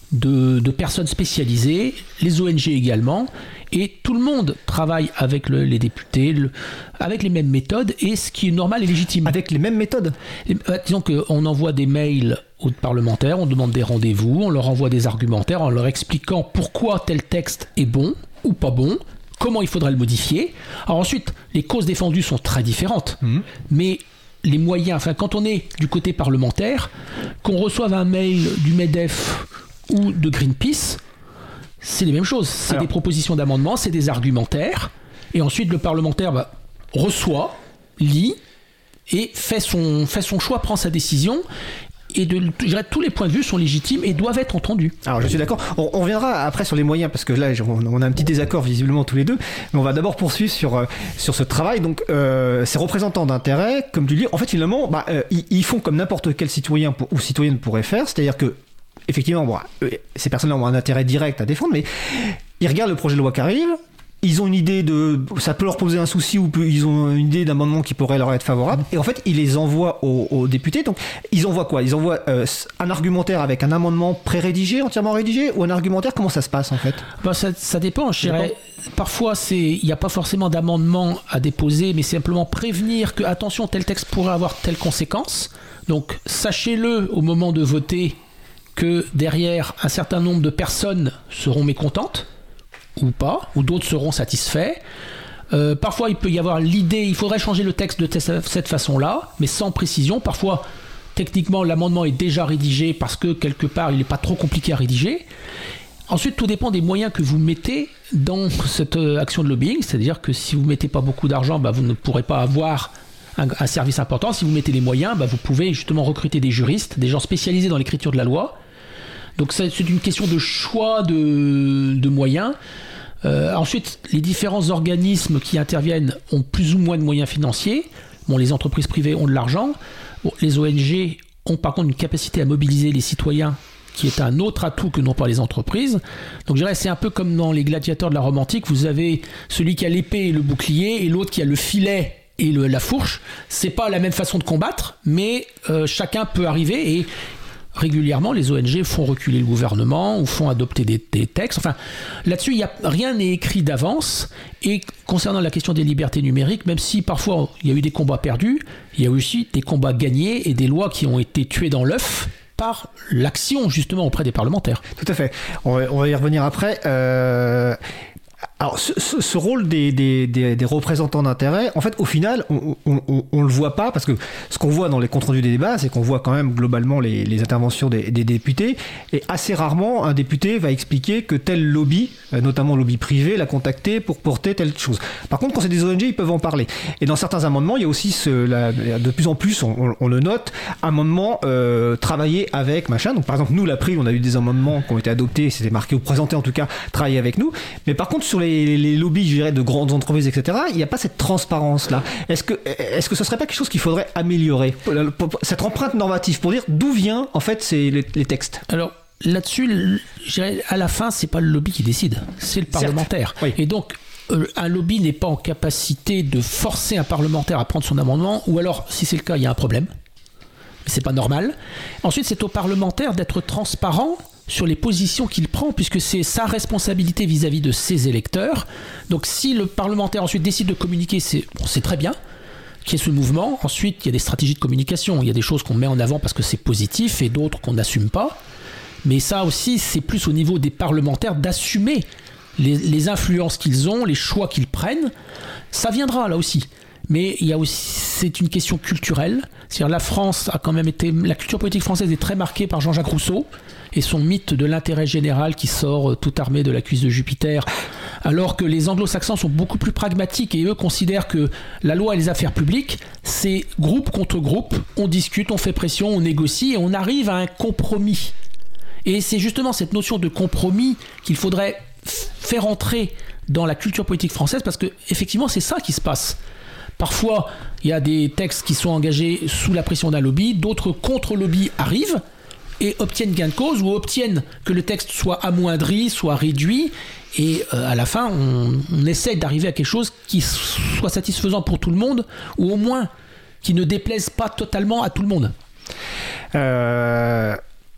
de, de personnes spécialisées, les O N G également, et tout le monde travaille avec le, les députés, le, avec les mêmes méthodes, et ce qui est normal et légitime. Avec les mêmes méthodes et, euh, Disons qu'on envoie des mails aux parlementaires, on demande des rendez-vous, on leur envoie des argumentaires en leur expliquant pourquoi tel texte est bon ou pas bon, comment il faudrait le modifier. Alors ensuite, les causes défendues sont très différentes, mmh. mais les moyens, enfin quand on est du côté parlementaire, qu'on reçoive un mail du MEDEF ou de Greenpeace, c'est les mêmes choses. C'est Alors, des propositions d'amendement, c'est des argumentaires, et ensuite le parlementaire bah, reçoit, lit, et fait son, fait son choix, prend sa décision. Et de, je dirais, tous les points de vue sont légitimes et doivent être entendus. Alors je suis d'accord. On, on reviendra après sur les moyens parce que là on, on a un petit désaccord visiblement tous les deux. Mais on va d'abord poursuivre sur sur ce travail. Donc euh, ces représentants d'intérêt, comme tu dis, en fait finalement, bah, euh, ils, ils font comme n'importe quel citoyen pour, ou citoyenne pourrait faire, c'est-à-dire que effectivement, bon, ces personnes-là ont un intérêt direct à défendre, mais ils regardent le projet de loi qui arrive. Ils ont une idée de... Ça peut leur poser un souci ou ils ont une idée d'amendement qui pourrait leur être favorable. Et en fait, ils les envoient aux, aux députés. Donc, ils envoient quoi ? Ils envoient euh, un argumentaire avec un amendement pré-rédigé, entièrement rédigé, ou un argumentaire ? Comment ça se passe, en fait ? Ben, ça, ça dépend, je dirais. Parfois, il n'y a pas forcément d'amendement à déposer, mais c'est simplement prévenir que, attention, tel texte pourrait avoir telle conséquence. Donc, sachez-le au moment de voter que derrière, un certain nombre de personnes seront mécontentes. Ou pas, ou d'autres seront satisfaits. Euh, parfois, il peut y avoir l'idée, il faudrait changer le texte de cette façon-là, mais sans précision. Parfois, techniquement, l'amendement est déjà rédigé parce que, quelque part, il n'est pas trop compliqué à rédiger. Ensuite, tout dépend des moyens que vous mettez dans cette action de lobbying. C'est-à-dire que si vous ne mettez pas beaucoup d'argent, bah, vous ne pourrez pas avoir un, un service important. Si vous mettez les moyens, bah, vous pouvez justement recruter des juristes, des gens spécialisés dans l'écriture de la loi. Donc, c'est une question de choix de, de moyens. Euh, ensuite, les différents organismes qui interviennent ont plus ou moins de moyens financiers. Bon, les entreprises privées ont de l'argent. Bon, les O N G ont par contre une capacité à mobiliser les citoyens qui est un autre atout que n'ont pas les entreprises. Donc je dirais c'est un peu comme dans les gladiateurs de la Rome antique. Vous avez celui qui a l'épée et le bouclier et l'autre qui a le filet et le, la fourche. C'est pas la même façon de combattre, mais euh, chacun peut arriver et régulièrement, les O N G font reculer le gouvernement ou font adopter des, des textes. Enfin, là-dessus, y a, rien n'est écrit d'avance. Et concernant la question des libertés numériques, même si parfois il y a eu des combats perdus, il y a aussi des combats gagnés et des lois qui ont été tuées dans l'œuf par l'action, justement, auprès des parlementaires. Tout à fait. On va, on va y revenir après. Euh... Alors, ce, ce, ce rôle des, des, des, des représentants d'intérêt, en fait, au final, on, on, on, on le voit pas parce que ce qu'on voit dans les comptes rendus des débats, c'est qu'on voit quand même globalement les, les interventions des, des députés et assez rarement un député va expliquer que tel lobby, notamment lobby privé, l'a contacté pour porter telle chose. Par contre, quand c'est des O N G, ils peuvent en parler. Et dans certains amendements, il y a aussi ce, la, de plus en plus, on, on, on le note, amendements euh, travaillés avec machin. Donc, par exemple, nous, l'A P R I, on a eu des amendements qui ont été adoptés, c'était marqué ou présenté en tout cas, travaillés avec nous. Mais par contre, sur les Les, les lobbies, je dirais, de grandes entreprises, et cetera, il n'y a pas cette transparence-là. Est-ce que, est-ce que ce serait pas quelque chose qu'il faudrait améliorer, cette empreinte normative, pour dire d'où vient en fait ces, les, les textes? Alors là-dessus, je dirais, à la fin, c'est pas le lobby qui décide, c'est le parlementaire. Oui. Et donc, euh, un lobby n'est pas en capacité de forcer un parlementaire à prendre son amendement, ou alors, si c'est le cas, il y a un problème. Mais c'est pas normal. Ensuite, c'est au parlementaire d'être transparent sur les positions qu'il prend, puisque c'est sa responsabilité vis-à-vis de ses électeurs. Donc si le parlementaire ensuite décide de communiquer, c'est, bon, c'est très bien qu'il y ait ce mouvement. Ensuite, il y a des stratégies de communication. Il y a des choses qu'on met en avant parce que c'est positif et d'autres qu'on n'assume pas. Mais ça aussi, c'est plus au niveau des parlementaires d'assumer les, les influences qu'ils ont, les choix qu'ils prennent. Ça viendra là aussi. Mais il y a aussi, c'est une question culturelle. C'est-à-dire la France a quand même été, la culture politique française est très marquée par Jean-Jacques Rousseau et son mythe de l'intérêt général qui sort tout armé de la cuisse de Jupiter, alors que les anglo-saxons sont beaucoup plus pragmatiques et eux considèrent que la loi et les affaires publiques, c'est groupe contre groupe, on discute, on fait pression, on négocie et on arrive à un compromis. Et c'est justement cette notion de compromis qu'il faudrait faire entrer dans la culture politique française, parce que effectivement c'est ça qui se passe. Parfois, il y a des textes qui sont engagés sous la pression d'un lobby, d'autres contre-lobby arrivent et obtiennent gain de cause ou obtiennent que le texte soit amoindri, soit réduit. Et euh, à la fin, on, on essaie d'arriver à quelque chose qui soit satisfaisant pour tout le monde, ou au moins qui ne déplaise pas totalement à tout le monde. Euh...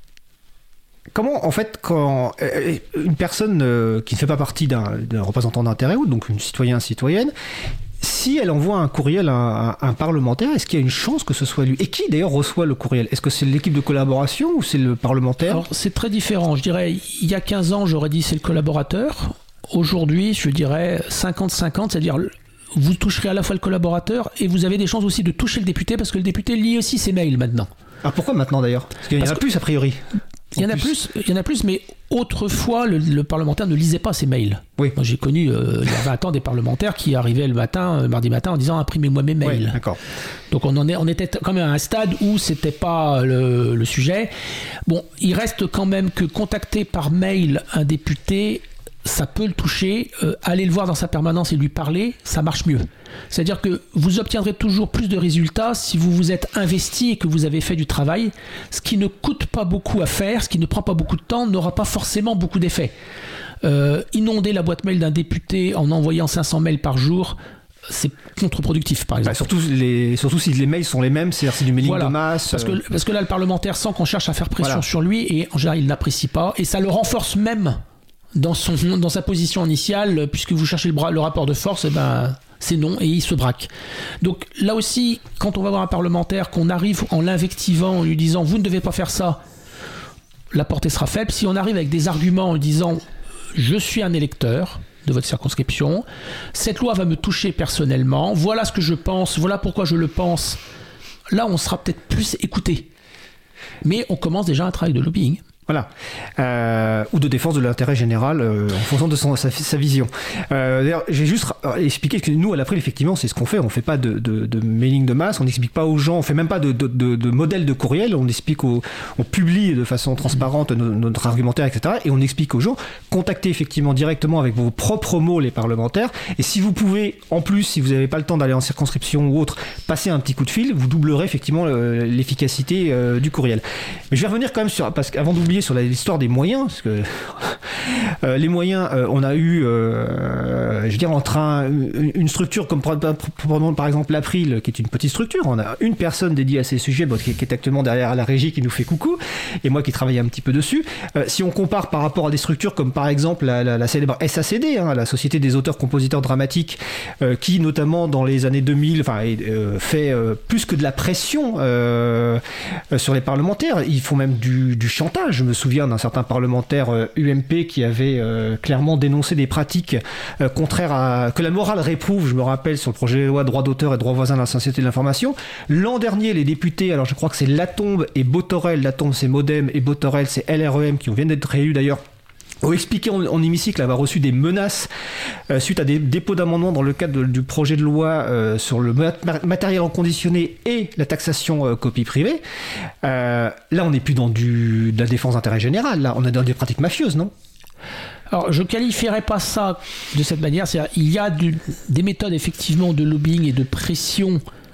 Comment, en fait, quand euh, une personne euh, qui ne fait pas partie d'un, d'un représentant d'intérêt, ou donc une citoyen, citoyenne, si elle envoie un courriel à un, à un parlementaire, est-ce qu'il y a une chance que ce soit lui ? Et qui d'ailleurs reçoit le courriel ? Est-ce que c'est l'équipe de collaboration ou c'est le parlementaire ? Alors, c'est très différent. Je dirais, il y a quinze ans, j'aurais dit c'est le collaborateur. Aujourd'hui, je dirais cinquante cinquante, c'est-à-dire vous toucherez à la fois le collaborateur et vous avez des chances aussi de toucher le député parce que le député lit aussi ses mails maintenant. Ah, pourquoi maintenant d'ailleurs ? Parce qu'il y en a plus a priori. Il y en a plus, il y en a plus, mais autrefois, le, le parlementaire ne lisait pas ses mails. Oui. Moi, j'ai connu, euh, il y a vingt ans, des parlementaires qui arrivaient le matin, le mardi matin, en disant « imprimez-moi mes mails Oui, ». D'accord. Donc, on, en est, on était quand même à un stade où c'était pas le, le sujet. Bon, il reste quand même que contacter par mail un député, ça peut le toucher. Euh, aller le voir dans sa permanence et lui parler, ça marche mieux. C'est-à-dire que vous obtiendrez toujours plus de résultats si vous vous êtes investi et que vous avez fait du travail. Ce qui ne coûte pas beaucoup à faire, ce qui ne prend pas beaucoup de temps, n'aura pas forcément beaucoup d'effet. Euh, inonder la boîte mail d'un député en envoyant cinq cents mails par jour, c'est contre-productif, par exemple. Bah, surtout, les, surtout si les mails sont les mêmes, c'est-à-dire c'est du mailing voilà. de masse. Parce que, parce que là, le parlementaire sent qu'on cherche à faire pression Voilà. sur lui et en général, il n'apprécie pas. Et ça le renforce même dans, son, dans sa position initiale, puisque vous cherchez le, bras, le rapport de force, et ben... c'est non, et il se braque. Donc là aussi, quand on va voir un parlementaire, qu'on arrive en l'invectivant, en lui disant « vous ne devez pas faire ça », la portée sera faible. Si on arrive avec des arguments en lui disant « je suis un électeur de votre circonscription, cette loi va me toucher personnellement, voilà ce que je pense, voilà pourquoi je le pense », là on sera peut-être plus écouté. Mais on commence déjà un travail de lobbying. Voilà. Euh, ou de défense de l'intérêt général euh, en fonction de son, sa, sa vision. Euh, d'ailleurs, j'ai juste expliqué que nous, à l'April, effectivement, c'est ce qu'on fait. On ne fait pas de, de, de mailing de masse, on n'explique pas aux gens, on ne fait même pas de, de, de, de modèle de courriel, on explique aux, on publie de façon transparente notre, notre argumentaire, et cetera. Et on explique aux gens, contactez effectivement directement avec vos propres mots les parlementaires. Et si vous pouvez, en plus, si vous n'avez pas le temps d'aller en circonscription ou autre, passer un petit coup de fil, vous doublerez effectivement le, l'efficacité euh, du courriel. Mais je vais revenir quand même sur, parce qu'avant d'oublier sur l'histoire des moyens, parce que euh, les moyens, euh, on a eu, euh, je veux dire, entre un, une, une structure comme par, par, par exemple l'April, qui est une petite structure, on a une personne dédiée à ces sujets, bon, qui, qui est actuellement derrière la régie, qui nous fait coucou, et moi qui travaille un petit peu dessus. Euh, si on compare par rapport à des structures comme par exemple la, la, la célèbre S A C D, hein, la Société des auteurs compositeurs dramatiques, euh, qui notamment dans les années deux mille, enfin, euh, fait euh, plus que de la pression euh, euh, sur les parlementaires, ils font même du, du chantage. Je me souviens d'un certain parlementaire euh, U M P qui avait euh, clairement dénoncé des pratiques euh, contraires à que la morale réprouve, je me rappelle, sur le projet de loi droit d'auteur et droit voisin de la société de l'information. L'an dernier, les députés, alors je crois que c'est Latombe et Botorel, Latombe c'est Modem et Botorel c'est L R E M, qui viennent d'être réélus d'ailleurs, ont expliqué en, en hémicycle avoir reçu des menaces euh, suite à des dépôts d'amendements dans le cadre de, du projet de loi euh, sur le mat- matériel reconditionné et la taxation euh, copie privée. Euh, là, on n'est plus dans du, de la défense d'intérêt général, là, on est dans des pratiques mafieuses, non ? Alors, je ne qualifierais pas ça de cette manière. C'est-à-dire, il y a du, des méthodes effectivement de lobbying et de pression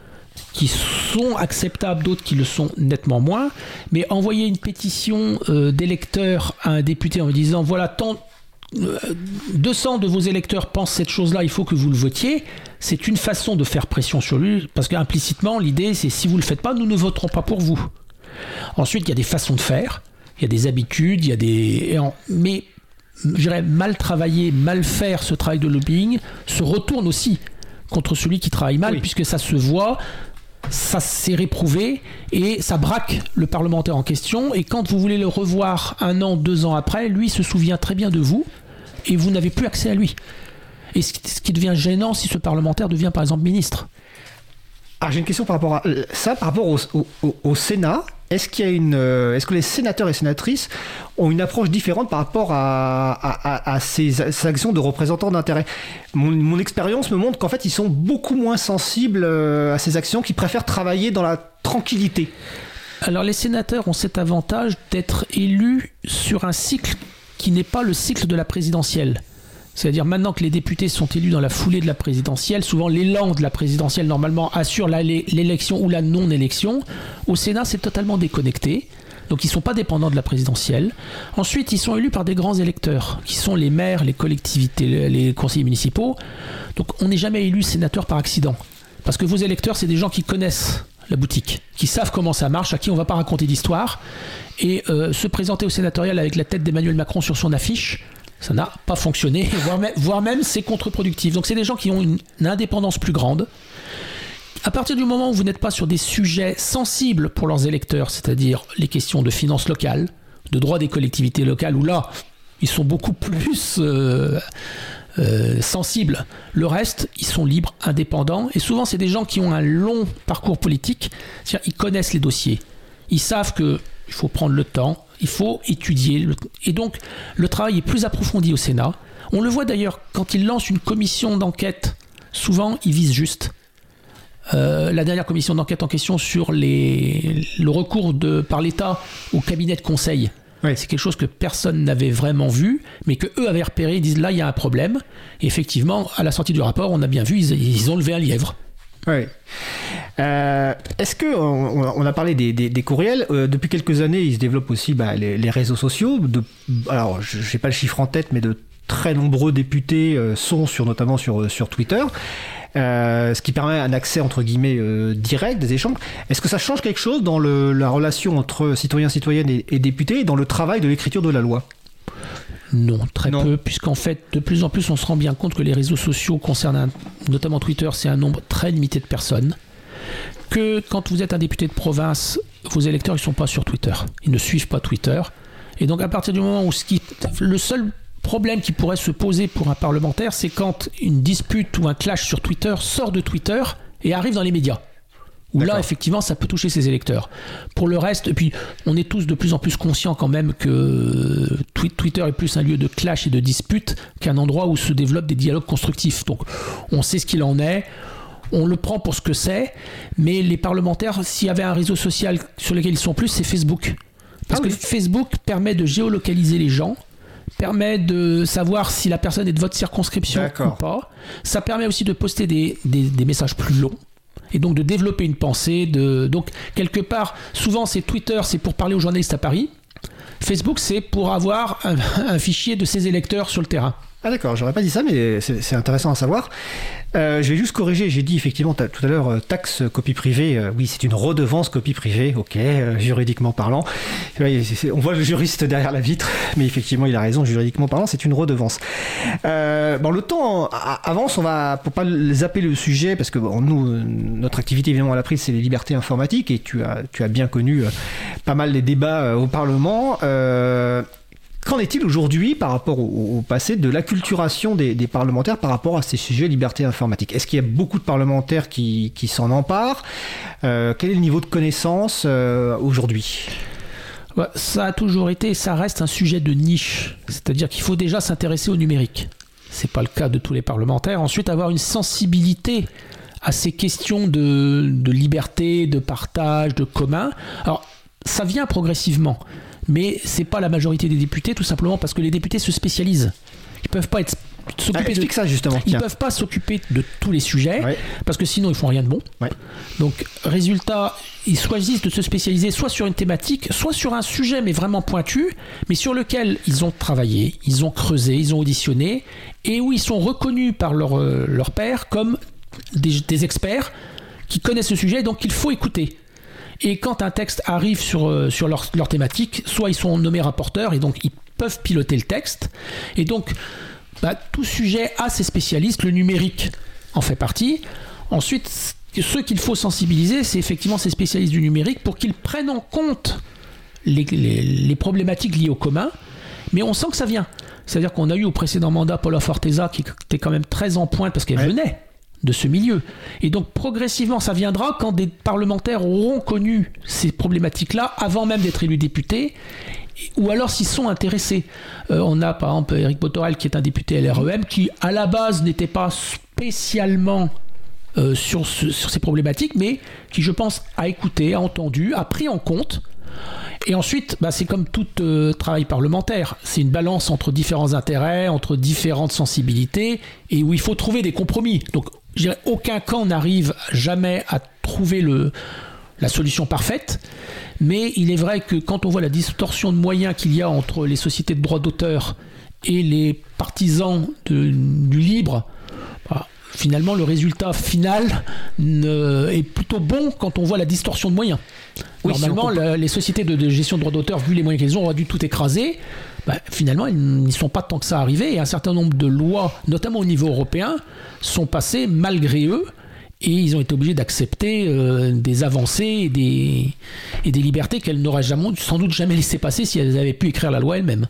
qui sont acceptables, d'autres qui le sont nettement moins. Mais envoyer une pétition euh, d'électeurs à un député en lui disant « voilà, tant, euh, deux cents de vos électeurs pensent cette chose-là, il faut que vous le votiez », c'est une façon de faire pression sur lui, parce qu'implicitement, l'idée, c'est « si vous ne le faites pas, nous ne voterons pas pour vous ». Ensuite, il y a des façons de faire, il y a des habitudes, il y a des... Mais, je dirais, mal travailler, mal faire ce travail de lobbying se retourne aussi contre celui qui travaille mal, oui. Puisque ça se voit... ça s'est réprouvé et ça braque le parlementaire en question, et quand vous voulez le revoir un an, deux ans après, lui se souvient très bien de vous et vous n'avez plus accès à lui. Et ce qui devient gênant si ce parlementaire devient par exemple ministre. Ah, j'ai une question par rapport à ça, par rapport au, au, au Sénat. Est-ce qu'il y a une, est-ce que les sénateurs et sénatrices ont une approche différente par rapport à, à, à ces, ces actions de représentants d'intérêt ? Mon, mon expérience me montre qu'en fait, ils sont beaucoup moins sensibles à ces actions, qu'ils préfèrent travailler dans la tranquillité. Alors, les sénateurs ont cet avantage d'être élus sur un cycle qui n'est pas le cycle de la présidentielle. C'est-à-dire maintenant que les députés sont élus dans la foulée de la présidentielle, souvent l'élan de la présidentielle normalement assure la, l'élection ou la non-élection. Au Sénat, c'est totalement déconnecté. Donc ils ne sont pas dépendants de la présidentielle. Ensuite, ils sont élus par des grands électeurs, qui sont les maires, les collectivités, les conseillers municipaux. Donc on n'est jamais élu sénateur par accident. Parce que vos électeurs, c'est des gens qui connaissent la boutique, qui savent comment ça marche, à qui on ne va pas raconter d'histoire. Et euh, se présenter au sénatorial avec la tête d'Emmanuel Macron sur son affiche, ça n'a pas fonctionné, voire même, voire même c'est contre-productif. Donc c'est des gens qui ont une, une indépendance plus grande. À partir du moment où vous n'êtes pas sur des sujets sensibles pour leurs électeurs, c'est-à-dire les questions de finances locales, de droit des collectivités locales, où là, ils sont beaucoup plus euh, euh, sensibles. Le reste, ils sont libres, indépendants. Et souvent, c'est des gens qui ont un long parcours politique. C'est-à-dire, ils connaissent les dossiers. Ils savent qu'il faut prendre le temps, il faut étudier. Et donc, le travail est plus approfondi au Sénat. On le voit d'ailleurs, quand ils lancent une commission d'enquête, souvent, ils visent juste. Euh, la dernière commission d'enquête en question sur les, le recours de, par l'État au cabinet de conseil, oui. C'est quelque chose que personne n'avait vraiment vu, mais que eux avaient repéré. Ils disent là, il y a un problème. Et effectivement, à la sortie du rapport, on a bien vu, ils, ils ont levé un lièvre. Oui. Euh, est-ce que on, on a parlé des, des, des courriels euh, depuis quelques années, il se développe aussi bah, les, les réseaux sociaux. De, alors, je n'ai pas le chiffre en tête, mais de très nombreux députés euh, sont sur, notamment sur, sur Twitter. Euh, ce qui permet un accès entre guillemets euh, direct des échanges. Est-ce que ça change quelque chose dans le, la relation entre citoyens, citoyennes et, et députés et dans le travail de l'écriture de la loi ? Non, très non. peu, puisqu'en fait, de plus en plus, on se rend bien compte que les réseaux sociaux concernent, un, notamment Twitter, c'est un nombre très limité de personnes. Que quand vous êtes un député de province, vos électeurs, ils ne sont pas sur Twitter. Ils ne suivent pas Twitter. Et donc, à partir du moment où ce qui, le seul problème qui pourrait se poser pour un parlementaire, c'est quand une dispute ou un clash sur Twitter sort de Twitter et arrive dans les médias. Où D'accord. Là, effectivement, ça peut toucher ses électeurs. Pour le reste, et puis on est tous de plus en plus conscients quand même que Twitter est plus un lieu de clash et de dispute qu'un endroit où se développent des dialogues constructifs. Donc, on sait ce qu'il en est. On le prend pour ce que c'est. Mais les parlementaires, s'il y avait un réseau social sur lequel ils sont plus, c'est Facebook. Parce ah oui. que Facebook permet de géolocaliser les gens, permet de savoir si la personne est de votre circonscription D'accord. ou pas. Ça permet aussi de poster des, des, des messages plus longs et donc de développer une pensée. De... Donc, quelque part, souvent, c'est Twitter, c'est pour parler aux journalistes à Paris. Facebook, c'est pour avoir un, un fichier de ses électeurs sur le terrain. Ah d'accord, j'aurais pas dit ça, mais c'est, c'est intéressant à savoir. Euh, je vais juste corriger, j'ai dit effectivement tout à l'heure euh, taxe copie privée, euh, oui c'est une redevance copie privée, ok, euh, juridiquement parlant. C'est, c'est, on voit le juriste derrière la vitre, mais effectivement il a raison, juridiquement parlant c'est une redevance. Euh, bon le temps avance, on va, pour pas zapper le sujet, parce que bon, nous, notre activité évidemment à la prise c'est les libertés informatiques, et tu as, tu as bien connu euh, pas mal les débats euh, au Parlement. Euh, Qu'en est-il aujourd'hui par rapport au, au passé de l'acculturation des, des parlementaires par rapport à ces sujets liberté informatique ? Est-ce qu'il y a beaucoup de parlementaires qui, qui s'en emparent ? euh, Quel est le niveau de connaissance euh, aujourd'hui ? Ouais, ça a toujours été et ça reste un sujet de niche. C'est-à-dire qu'il faut déjà s'intéresser au numérique. Ce n'est pas le cas de tous les parlementaires. Ensuite, avoir une sensibilité à ces questions de, de liberté, de partage, de commun. Alors, ça vient progressivement. Mais c'est pas la majorité des députés, tout simplement parce que les députés se spécialisent. Ils peuvent pas être s'occuper ah, explique de... ça justement. Ils Tiens. peuvent pas s'occuper de tous les sujets ouais. parce que sinon ils font rien de bon. Ouais. Donc résultat, ils choisissent de se spécialiser soit sur une thématique, soit sur un sujet mais vraiment pointu, mais sur lequel ils ont travaillé, ils ont creusé, ils ont auditionné et où ils sont reconnus par leur euh, leur pairs comme des, des experts qui connaissent ce sujet, donc il faut écouter. Et quand un texte arrive sur, euh, sur leur, leur thématique, soit ils sont nommés rapporteurs et donc ils peuvent piloter le texte. Et donc, bah, tout sujet a ses spécialistes, le numérique en fait partie. Ensuite, ceux qu'il faut sensibiliser, c'est effectivement ces spécialistes du numérique pour qu'ils prennent en compte les, les, les problématiques liées au commun. Mais on sent que ça vient. C'est-à-dire qu'on a eu au précédent mandat Paula Forteza qui était quand même très en pointe parce qu'elle ouais. venait de ce milieu. Et donc progressivement ça viendra quand des parlementaires auront connu ces problématiques-là avant même d'être élus députés, ou alors s'ils sont intéressés. Euh, on a par exemple Éric Botorel qui est un député L R E M qui à la base n'était pas spécialement euh, sur, ce, sur ces problématiques, mais qui je pense a écouté, a entendu, a pris en compte. Et ensuite, bah, c'est comme tout euh, travail parlementaire. C'est une balance entre différents intérêts, entre différentes sensibilités, et où il faut trouver des compromis. Donc, je dirais, aucun camp n'arrive jamais à trouver le, la solution parfaite. Mais il est vrai que quand on voit la distorsion de moyens qu'il y a entre les sociétés de droits d'auteur et les partisans de, du libre, bah, finalement, le résultat final ne, est plutôt bon quand on voit la distorsion de moyens. Oui, Normalement, si la, les sociétés de, de gestion de droits d'auteur, vu les moyens qu'elles ont, auraient dû tout écraser. Bah, finalement, ils n'y sont pas tant que ça arrivés. Et un certain nombre de lois, notamment au niveau européen, sont passées malgré eux. Et ils ont été obligés d'accepter euh, des avancées et des, et des libertés qu'elles n'auraient jamais, sans doute jamais laissé passer si elles avaient pu écrire la loi elles-mêmes.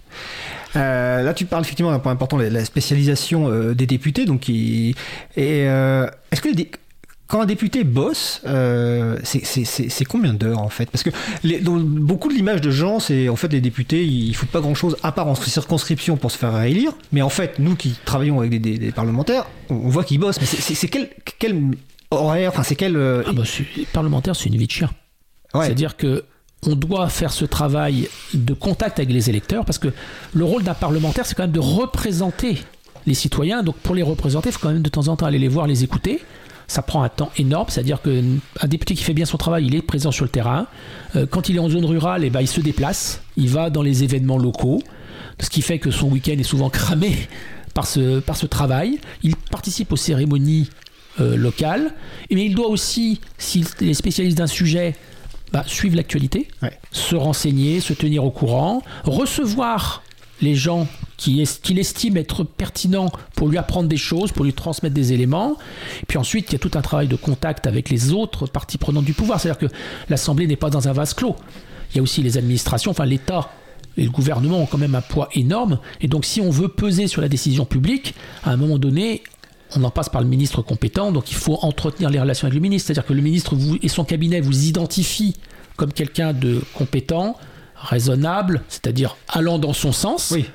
Euh, là, tu parles effectivement d'un point important, la, la spécialisation euh, des députés. Donc, qui, et, euh, est-ce que les, quand un député bosse, euh, c'est, c'est, c'est, c'est combien d'heures en fait ? Parce que les, dans beaucoup de l'image de gens, c'est en fait les députés, ils ne foutent pas grand-chose à part en circonscription pour se faire réélire. Mais en fait, nous qui travaillons avec des, des, des parlementaires, on, on voit qu'ils bossent. Mais c'est, c'est, c'est quel, quel horaire, enfin c'est quel... Euh... Ah bah, c'est, les parlementaires, c'est une vie de chien. Ouais. C'est-à-dire que on doit faire ce travail de contact avec les électeurs, parce que le rôle d'un parlementaire, c'est quand même de représenter les citoyens. Donc pour les représenter, il faut quand même de temps en temps aller les voir, les écouter. Ça prend un temps énorme, c'est-à-dire qu'un député qui fait bien son travail, il est présent sur le terrain. Euh, quand il est en zone rurale, eh ben, il se déplace, il va dans les événements locaux, ce qui fait que son week-end est souvent cramé par ce, par ce travail. Il participe aux cérémonies euh, locales, mais il doit aussi, s'il est spécialiste d'un sujet, bah, suivre l'actualité, ouais. se renseigner, se tenir au courant, recevoir les gens qui est, qu'il estime être pertinents pour lui apprendre des choses, pour lui transmettre des éléments. Et puis ensuite, il y a tout un travail de contact avec les autres parties prenantes du pouvoir. C'est-à-dire que l'Assemblée n'est pas dans un vase clos. Il y a aussi les administrations, enfin l'État et le gouvernement ont quand même un poids énorme. Et donc si on veut peser sur la décision publique, à un moment donné, on en passe par le ministre compétent, donc il faut entretenir les relations avec le ministre. C'est-à-dire que le ministre vous, et son cabinet vous identifient comme quelqu'un de compétent, raisonnable, c'est-à-dire allant dans son sens. Oui.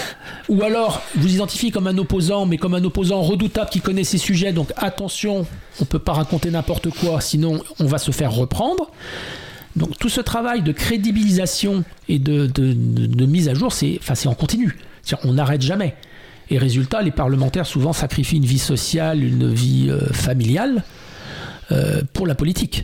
Ou alors vous identifiez comme un opposant, mais comme un opposant redoutable qui connaît ses sujets, donc attention, on ne peut pas raconter n'importe quoi, sinon on va se faire reprendre. Donc tout ce travail de crédibilisation et de, de, de, de mise à jour, c'est, enfin, c'est en continu. C'est-à-dire, on n'arrête jamais. Et résultat, les parlementaires souvent sacrifient une vie sociale, une vie euh, familiale euh, pour la politique.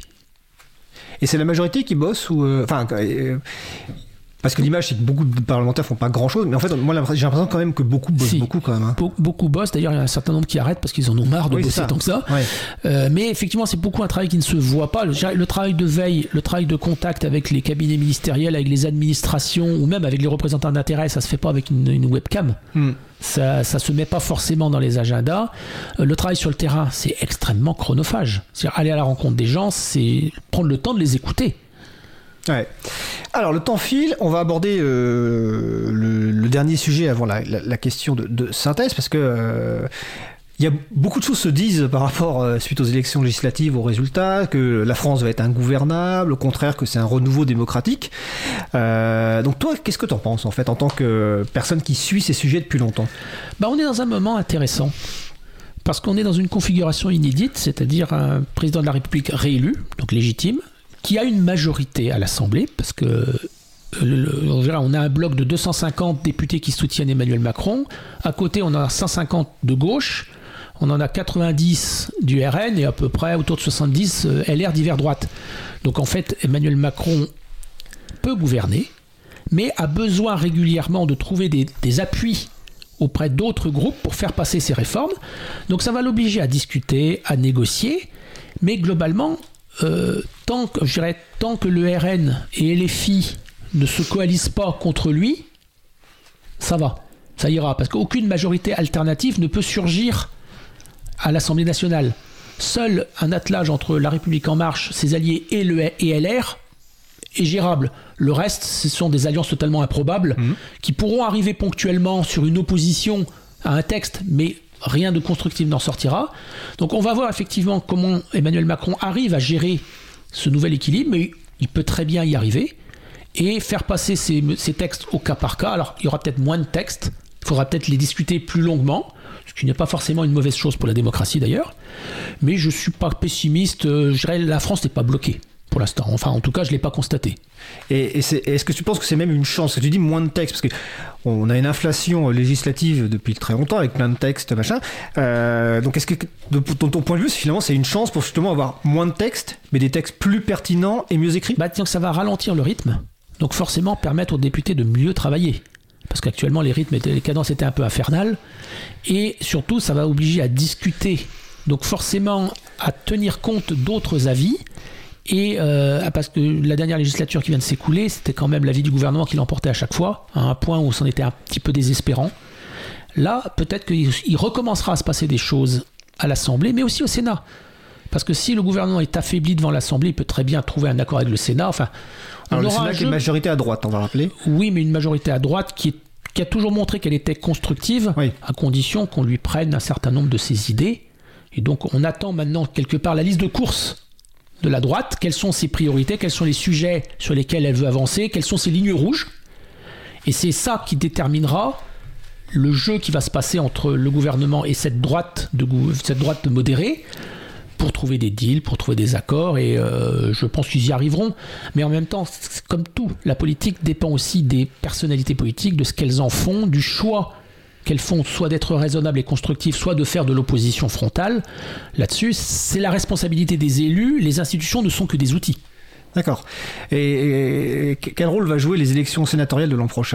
Et c'est la majorité qui bosse ou euh, enfin euh, parce que l'image c'est que beaucoup de parlementaires font pas grand chose, mais en fait moi j'ai l'impression quand même que beaucoup bossent si, beaucoup quand même. Hein. Be- beaucoup bossent. D'ailleurs il y a un certain nombre qui arrêtent parce qu'ils en ont marre de oui, bosser tant que ça. Ouais. Euh, mais effectivement c'est beaucoup un travail qui ne se voit pas. Le, le travail de veille, le travail de contact avec les cabinets ministériels, avec les administrations ou même avec les représentants d'intérêt, ça se fait pas avec une, une webcam. Hmm. Ça, ça se met pas forcément dans les agendas. Euh, le travail sur le terrain, c'est extrêmement chronophage. C'est-à-dire aller à la rencontre des gens, c'est prendre le temps de les écouter. Ouais. Alors le temps file, on va aborder euh, le, le dernier sujet avant la, la, la question de, de synthèse, parce que euh, il y a beaucoup de choses se disent par rapport, euh, suite aux élections législatives, aux résultats, que la France va être ingouvernable, au contraire que c'est un renouveau démocratique. Euh, donc toi, qu'est-ce que tu en penses en fait, en tant que personne qui suit ces sujets depuis longtemps ? Bah, on est dans un moment intéressant, parce qu'on est dans une configuration inédite, c'est-à-dire un président de la République réélu, donc légitime, qui a une majorité à l'Assemblée, parce que le, le, on a un bloc de deux cent cinquante députés qui soutiennent Emmanuel Macron. À côté, on a cent cinquante de gauche. On en a quatre-vingt-dix du R N et à peu près autour de soixante-dix L R divers droite. Donc en fait, Emmanuel Macron peut gouverner, mais a besoin régulièrement de trouver des, des appuis auprès d'autres groupes pour faire passer ses réformes. Donc ça va l'obliger à discuter, à négocier, mais globalement, euh, tant que, je dirais, tant que le R N et L F I ne se coalisent pas contre lui, ça va, ça ira, parce qu'aucune majorité alternative ne peut surgir à l'Assemblée nationale. Seul un attelage entre La République En Marche, ses alliés et, le, et L R est gérable. Le reste, ce sont des alliances totalement improbables mmh. qui pourront arriver ponctuellement sur une opposition à un texte, mais rien de constructif n'en sortira. Donc on va voir effectivement comment Emmanuel Macron arrive à gérer ce nouvel équilibre, mais il peut très bien y arriver et faire passer ces, ces textes au cas par cas. Alors il y aura peut-être moins de textes, il faudra peut-être les discuter plus longuement, ce qui n'est pas forcément une mauvaise chose pour la démocratie d'ailleurs, mais je ne suis pas pessimiste. Je dirais la France n'est pas bloquée. pour l'instant. Enfin, en tout cas, je ne l'ai pas constaté. Et, et c'est, est-ce que tu penses que c'est même une chance? Parce que tu dis moins de textes, parce qu'on a une inflation législative depuis très longtemps, avec plein de textes, machin. Euh, donc est-ce que, de ton, ton point de vue, finalement, c'est une chance pour justement avoir moins de textes, mais des textes plus pertinents et mieux écrits? Bah, disons que ça va ralentir le rythme, donc forcément permettre aux députés de mieux travailler. Parce qu'actuellement, les rythmes, étaient, les cadences étaient un peu infernales. Et surtout, ça va obliger à discuter, donc forcément à tenir compte d'autres avis. Et euh, parce que la dernière législature qui vient de s'écouler, c'était quand même l'avis du gouvernement qui l'emportait à chaque fois, à un point où c'en était un petit peu désespérant. Là, peut-être qu'il il recommencera à se passer des choses à l'Assemblée, mais aussi au Sénat. Parce que si le gouvernement est affaibli devant l'Assemblée, il peut très bien trouver un accord avec le Sénat. Enfin, on Alors, aura le Sénat un qui jeu... est une majorité à droite, on va rappeler. Oui, mais une majorité à droite qui, est... qui a toujours montré qu'elle était constructive, oui. à condition qu'on lui prenne un certain nombre de ses idées. Et donc, on attend maintenant quelque part la liste de courses de la droite, quelles sont ses priorités, quels sont les sujets sur lesquels elle veut avancer, quelles sont ses lignes rouges. Et c'est ça qui déterminera le jeu qui va se passer entre le gouvernement et cette droite, de, cette droite modérée pour trouver des deals, pour trouver des accords, et euh, je pense qu'ils y arriveront. Mais en même temps, comme tout, la politique dépend aussi des personnalités politiques, de ce qu'elles en font, du choix qu'elles font, soit d'être raisonnables et constructives, soit de faire de l'opposition frontale. Là-dessus, c'est la responsabilité des élus. Les institutions ne sont que des outils. D'accord. Et, et quel rôle va jouer les élections sénatoriales de l'an prochain ?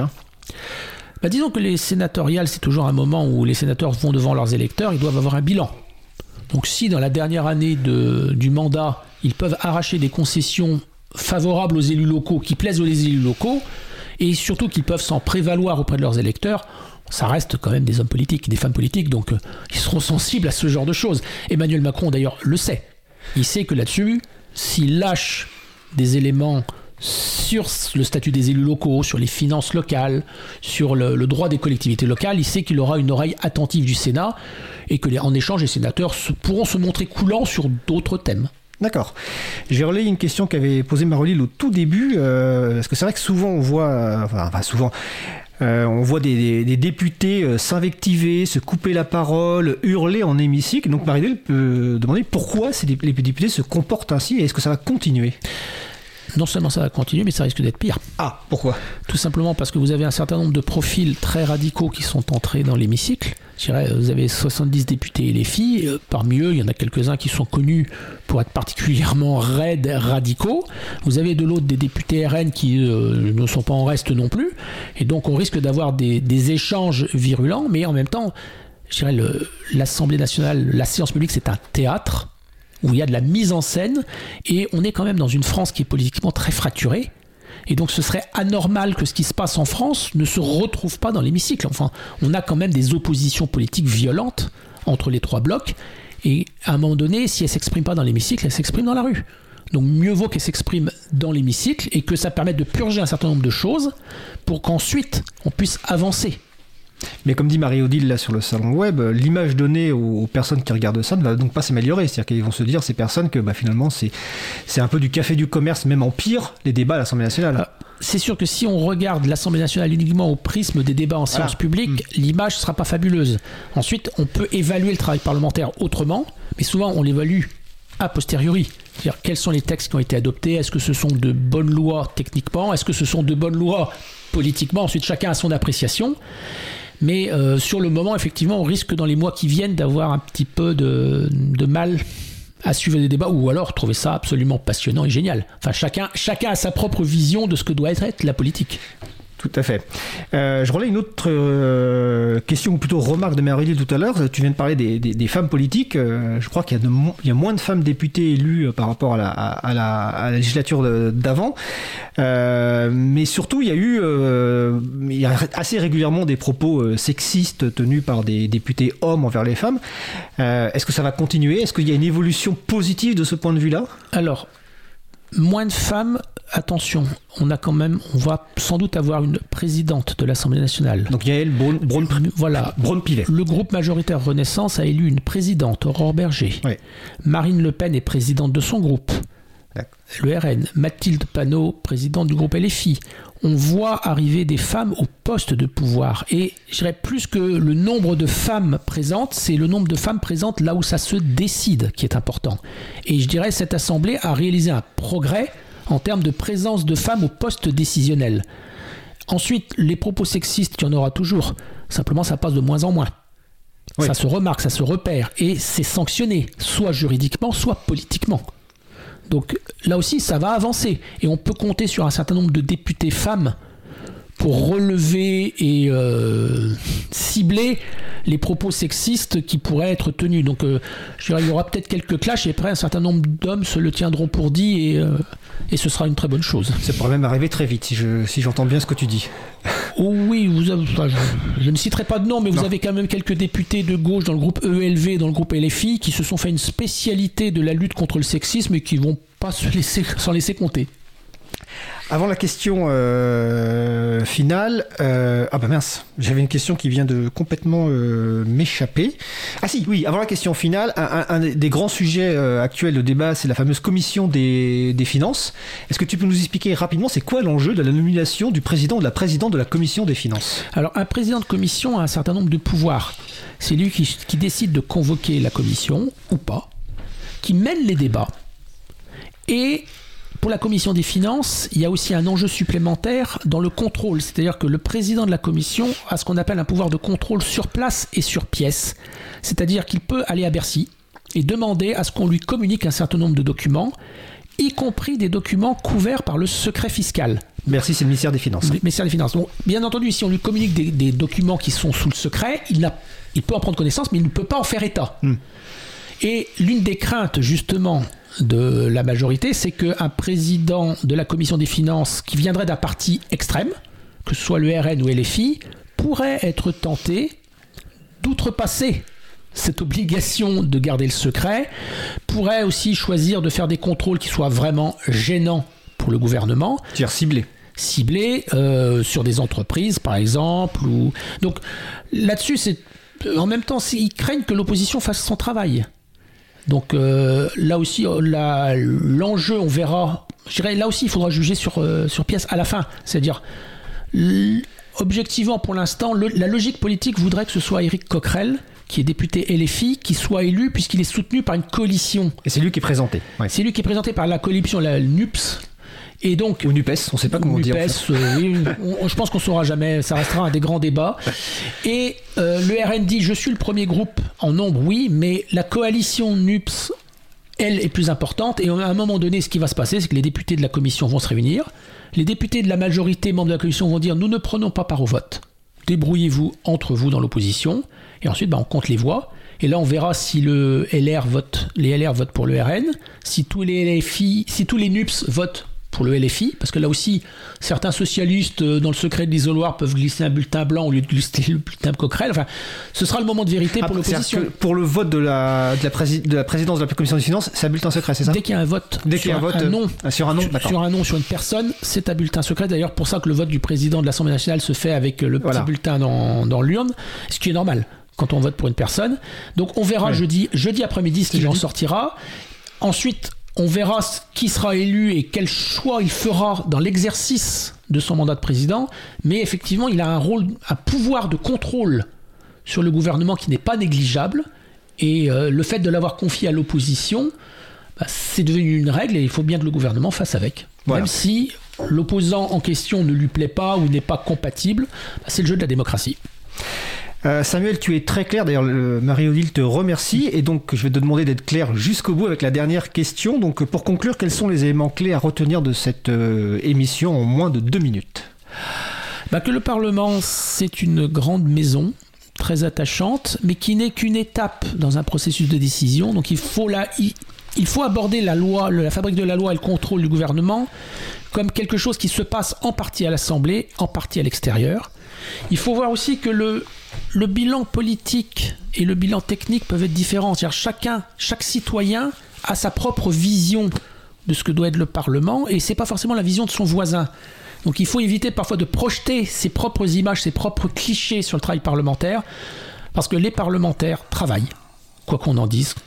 Bah, disons que les sénatoriales, c'est toujours un moment où les sénateurs vont devant leurs électeurs, ils doivent avoir un bilan. Donc si dans la dernière année de, du mandat, ils peuvent arracher des concessions favorables aux élus locaux, qui plaisent aux élus locaux, et surtout qu'ils peuvent s'en prévaloir auprès de leurs électeurs, ça reste quand même des hommes politiques, des femmes politiques, donc euh, ils seront sensibles à ce genre de choses. Emmanuel Macron, d'ailleurs, le sait. Il sait que là-dessus, s'il lâche des éléments sur le statut des élus locaux, sur les finances locales, sur le, le droit des collectivités locales, il sait qu'il aura une oreille attentive du Sénat et que, les, en échange, les sénateurs se, pourront se montrer coulants sur d'autres thèmes. D'accord. J'ai relayé une question qu'avait posée Marolil au tout début, euh, parce que c'est vrai que souvent on voit, euh, enfin, enfin souvent, euh, on voit des, des, des députés euh, s'invectiver, se couper la parole, hurler en hémicycle. Donc Marolil peut demander pourquoi ces, les députés se comportent ainsi et est-ce que ça va continuer ? Non seulement ça va continuer, mais ça risque d'être pire. Ah, pourquoi ? Tout simplement parce que vous avez un certain nombre de profils très radicaux qui sont entrés dans l'hémicycle. Je dirais, vous avez soixante-dix députés et les filles. Parmi eux, il y en a quelques-uns qui sont connus pour être particulièrement raides, radicaux. Vous avez de l'autre des députés R N qui euh, ne sont pas en reste non plus. Et donc, on risque d'avoir des, des échanges virulents. Mais en même temps, je dirais, le, l'Assemblée nationale, la séance publique, c'est un théâtre où il y a de la mise en scène, et on est quand même dans une France qui est politiquement très fracturée, et donc ce serait anormal que ce qui se passe en France ne se retrouve pas dans l'hémicycle. Enfin, on a quand même des oppositions politiques violentes entre les trois blocs, et à un moment donné, si elles ne s'expriment pas dans l'hémicycle, elles s'expriment dans la rue. Donc mieux vaut qu'elles s'expriment dans l'hémicycle, et que ça permette de purger un certain nombre de choses, pour qu'ensuite on puisse avancer. Mais comme dit Marie-Odile là sur le salon web, l'image donnée aux, aux personnes qui regardent ça ne va donc pas s'améliorer. C'est-à-dire qu'ils vont se dire, ces personnes, que bah, finalement c'est, c'est un peu du café du commerce, même en pire, les débats à l'Assemblée nationale. C'est sûr que si on regarde l'Assemblée nationale uniquement au prisme des débats en voilà. séance publique, mmh. l'image ne sera pas fabuleuse. Ensuite, on peut évaluer le travail parlementaire autrement, mais souvent on l'évalue a posteriori. C'est-à-dire quels sont les textes qui ont été adoptés, est-ce que ce sont de bonnes lois techniquement, est-ce que ce sont de bonnes lois politiquement, ensuite chacun a son appréciation. Mais euh, sur le moment, effectivement, on risque dans les mois qui viennent d'avoir un petit peu de, de mal à suivre des débats, ou alors trouver ça absolument passionnant et génial. Enfin, chacun, chacun a sa propre vision de ce que doit être la politique. Tout à fait. Euh, je relais une autre euh, question, ou plutôt remarque de Marie-Odile tout à l'heure. Tu viens de parler des, des, des femmes politiques. Euh, je crois qu'il y a, de, il y a moins de femmes députées élues par rapport à la, à la, à la législature de, d'avant. Euh, mais surtout, il y a eu euh, il y a assez régulièrement des propos euh, sexistes tenus par des députés hommes envers les femmes. Euh, est-ce que ça va continuer ? Est-ce qu'il y a une évolution positive de ce point de vue-là ? Alors, moins de femmes... Attention, on a quand même, on va sans doute avoir une présidente de l'Assemblée nationale. Donc Yaël Braun, Braun, voilà. Braun-Pivet. Le groupe majoritaire Renaissance a élu une présidente, Aurore Berger. Oui. Marine Le Pen est présidente de son groupe. le R N, Mathilde Panot, présidente du groupe L F I. On voit arriver des femmes au poste de pouvoir. Et je dirais plus que le nombre de femmes présentes, c'est le nombre de femmes présentes là où ça se décide qui est important. Et je dirais cette assemblée a réalisé un progrès en termes de présence de femmes au poste décisionnel. Ensuite, les propos sexistes, il y en aura toujours. Simplement, ça passe de moins en moins. Oui. Ça se remarque, ça se repère. Et c'est sanctionné, soit juridiquement, soit politiquement. Donc là aussi, ça va avancer. Et on peut compter sur un certain nombre de députés femmes pour relever et euh, cibler les propos sexistes qui pourraient être tenus. Donc euh, je dirais, il y aura peut-être quelques clashs et après un certain nombre d'hommes se le tiendront pour dit et, euh, et ce sera une très bonne chose. Ça pourrait même arriver très vite si, je, si j'entends bien ce que tu dis. Oh oui, vous avez, enfin, je, je ne citerai pas de nom, mais vous non. avez quand même quelques députés de gauche dans le groupe E L V et dans le groupe L F I qui se sont fait une spécialité de la lutte contre le sexisme et qui ne vont pas se laisser, s'en laisser compter. Avant la question euh, finale, euh, ah bah mince, j'avais une question qui vient de complètement euh, m'échapper. Ah si, oui, avant la question finale, un, un, un des grands sujets euh, actuels de débat, c'est la fameuse commission des, des finances. Est-ce que tu peux nous expliquer rapidement, c'est quoi l'enjeu de la nomination du président ou de la présidente de la commission des finances ? Alors, un président de commission a un certain nombre de pouvoirs. C'est lui qui, qui décide de convoquer la commission, ou pas, qui mène les débats, et... Pour la commission des finances, il y a aussi un enjeu supplémentaire dans le contrôle. C'est-à-dire que le président de la commission a ce qu'on appelle un pouvoir de contrôle sur place et sur pièce. C'est-à-dire qu'il peut aller à Bercy et demander à ce qu'on lui communique un certain nombre de documents, y compris des documents couverts par le secret fiscal. Bercy, c'est le ministère des Finances. Le ministère des Finances. Donc, bien entendu, si on lui communique des, des documents qui sont sous le secret, il, n'a, il peut en prendre connaissance, mais il ne peut pas en faire état. Hmm. Et l'une des craintes, justement, de la majorité, c'est qu'un président de la commission des finances qui viendrait d'un parti extrême, que ce soit le R N ou L F I, pourrait être tenté d'outrepasser cette obligation de garder le secret, pourrait aussi choisir de faire des contrôles qui soient vraiment gênants pour le gouvernement. C'est-à-dire ciblés. Ciblés euh, sur des entreprises, par exemple. Ou... Donc là-dessus, c'est... en même temps, ils craignent que l'opposition fasse son travail. Donc euh, là aussi, la, l'enjeu, on verra. Je dirais, là aussi, il faudra juger sur, euh, sur pièce à la fin. C'est-à-dire, l- objectivement, pour l'instant, le, la logique politique voudrait que ce soit Éric Coquerel, qui est député L F I, qui soit élu puisqu'il est soutenu par une coalition. Et c'est lui qui est présenté. Ouais. C'est lui qui est présenté par la coalition, la N U P S. Et donc, ou NUPES, on ne sait pas comment NUPES, dire. En fait. euh, oui, on, je pense qu'on ne saura jamais, ça restera un des grands débats. Et euh, le R N dit, je suis le premier groupe en nombre, oui, mais la coalition N U P S, elle, est plus importante. Et à un moment donné, ce qui va se passer, c'est que les députés de la commission vont se réunir. Les députés de la majorité, membres de la commission, vont dire, nous ne prenons pas part au vote. Débrouillez-vous entre vous dans l'opposition. Et ensuite, bah, on compte les voix. Et là, on verra si le L R vote, les L R votent pour le R N, si tous les L F I, si tous les N U P S votent pour le L F I, parce que là aussi, certains socialistes, dans le secret de l'isoloir, peuvent glisser un bulletin blanc au lieu de glisser le bulletin Coquerel. Enfin, ce sera le moment de vérité pour ah, l'opposition. Que pour le vote de la, de, la prési- de la présidence de la commission des finances, c'est un bulletin secret, c'est ça ? Dès qu'il y a un vote, Dès qu'il y a un, vote, un nom, euh, sur un nom, sur, sur un nom, sur une personne, c'est un bulletin secret. D'ailleurs, pour ça que le vote du président de l'Assemblée nationale se fait avec le petit voilà. bulletin dans, dans l'urne, ce qui est normal quand on vote pour une personne. Donc, on verra ouais. jeudi, jeudi après-midi ce qu'il en sortira. Ensuite, on verra qui sera élu et quel choix il fera dans l'exercice de son mandat de président. Mais effectivement, il a un rôle, un pouvoir de contrôle sur le gouvernement qui n'est pas négligeable. Et euh, le fait de l'avoir confié à l'opposition, bah, c'est devenu une règle et il faut bien que le gouvernement fasse avec. Voilà. Même si l'opposant en question ne lui plaît pas ou n'est pas compatible, bah, c'est le jeu de la démocratie. Euh, Samuel, tu es très clair, d'ailleurs Marie-Odile te remercie et donc je vais te demander d'être clair jusqu'au bout avec la dernière question. Donc pour conclure, quels sont les éléments clés à retenir de cette euh, émission en moins de deux minutes ? Bah que le Parlement, c'est une grande maison très attachante, mais qui n'est qu'une étape dans un processus de décision. Donc il faut, la, il, il faut aborder la loi, la fabrique de la loi et le contrôle du gouvernement comme quelque chose qui se passe en partie à l'Assemblée, en partie à l'extérieur. Il faut voir aussi que le Le bilan politique et le bilan technique peuvent être différents. C'est-à-dire chacun, chaque citoyen a sa propre vision de ce que doit être le Parlement et c'est pas forcément la vision de son voisin. Donc il faut éviter parfois de projeter ses propres images, ses propres clichés sur le travail parlementaire parce que les parlementaires travaillent, quoi qu'on en dise.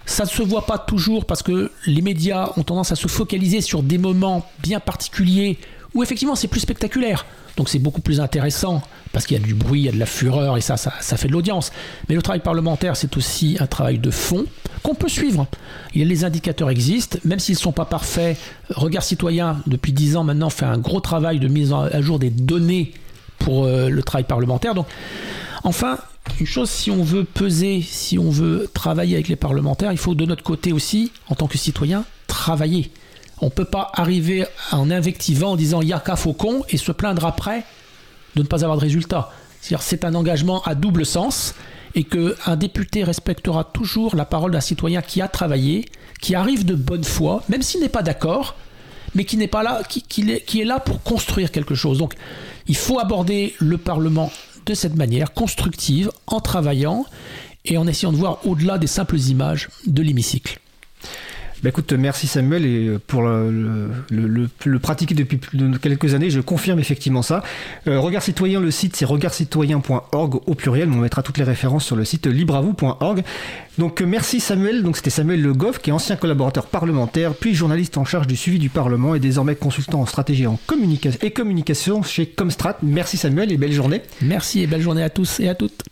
Ça ne se voit pas toujours parce que les médias ont tendance à se focaliser sur des moments bien particuliers où effectivement c'est plus spectaculaire. Donc c'est beaucoup plus intéressant parce qu'il y a du bruit, il y a de la fureur et ça, ça, ça fait de l'audience. Mais le travail parlementaire, c'est aussi un travail de fond qu'on peut suivre. Il y a, les indicateurs existent, même s'ils ne sont pas parfaits. Regard Citoyen, depuis dix ans maintenant, fait un gros travail de mise à jour des données pour euh, le travail parlementaire. Donc, enfin, une chose, si on veut peser, si on veut travailler avec les parlementaires, il faut de notre côté aussi, en tant que citoyen, travailler. On ne peut pas arriver en invectivant, en disant « yaka faucon » et se plaindre après de ne pas avoir de résultat. C'est-à-dire c'est un engagement à double sens et qu'un député respectera toujours la parole d'un citoyen qui a travaillé, qui arrive de bonne foi, même s'il n'est pas d'accord, mais qui n'est pas là, qui, qui, est, qui est là pour construire quelque chose. Donc il faut aborder le Parlement de cette manière, constructive, en travaillant et en essayant de voir au-delà des simples images de l'hémicycle. Bah écoute, merci Samuel, et pour le, le, le, le, le pratiquer depuis quelques années, je confirme effectivement ça. Euh, Regard Citoyen, le site c'est regard citoyen point org au pluriel, on mettra toutes les références sur le site libravou point org. Donc merci Samuel, donc c'était Samuel Le Goff qui est ancien collaborateur parlementaire, puis journaliste en charge du suivi du Parlement et désormais consultant en stratégie en communication et communication chez Comstrat. Merci Samuel et belle journée. Merci et belle journée à tous et à toutes.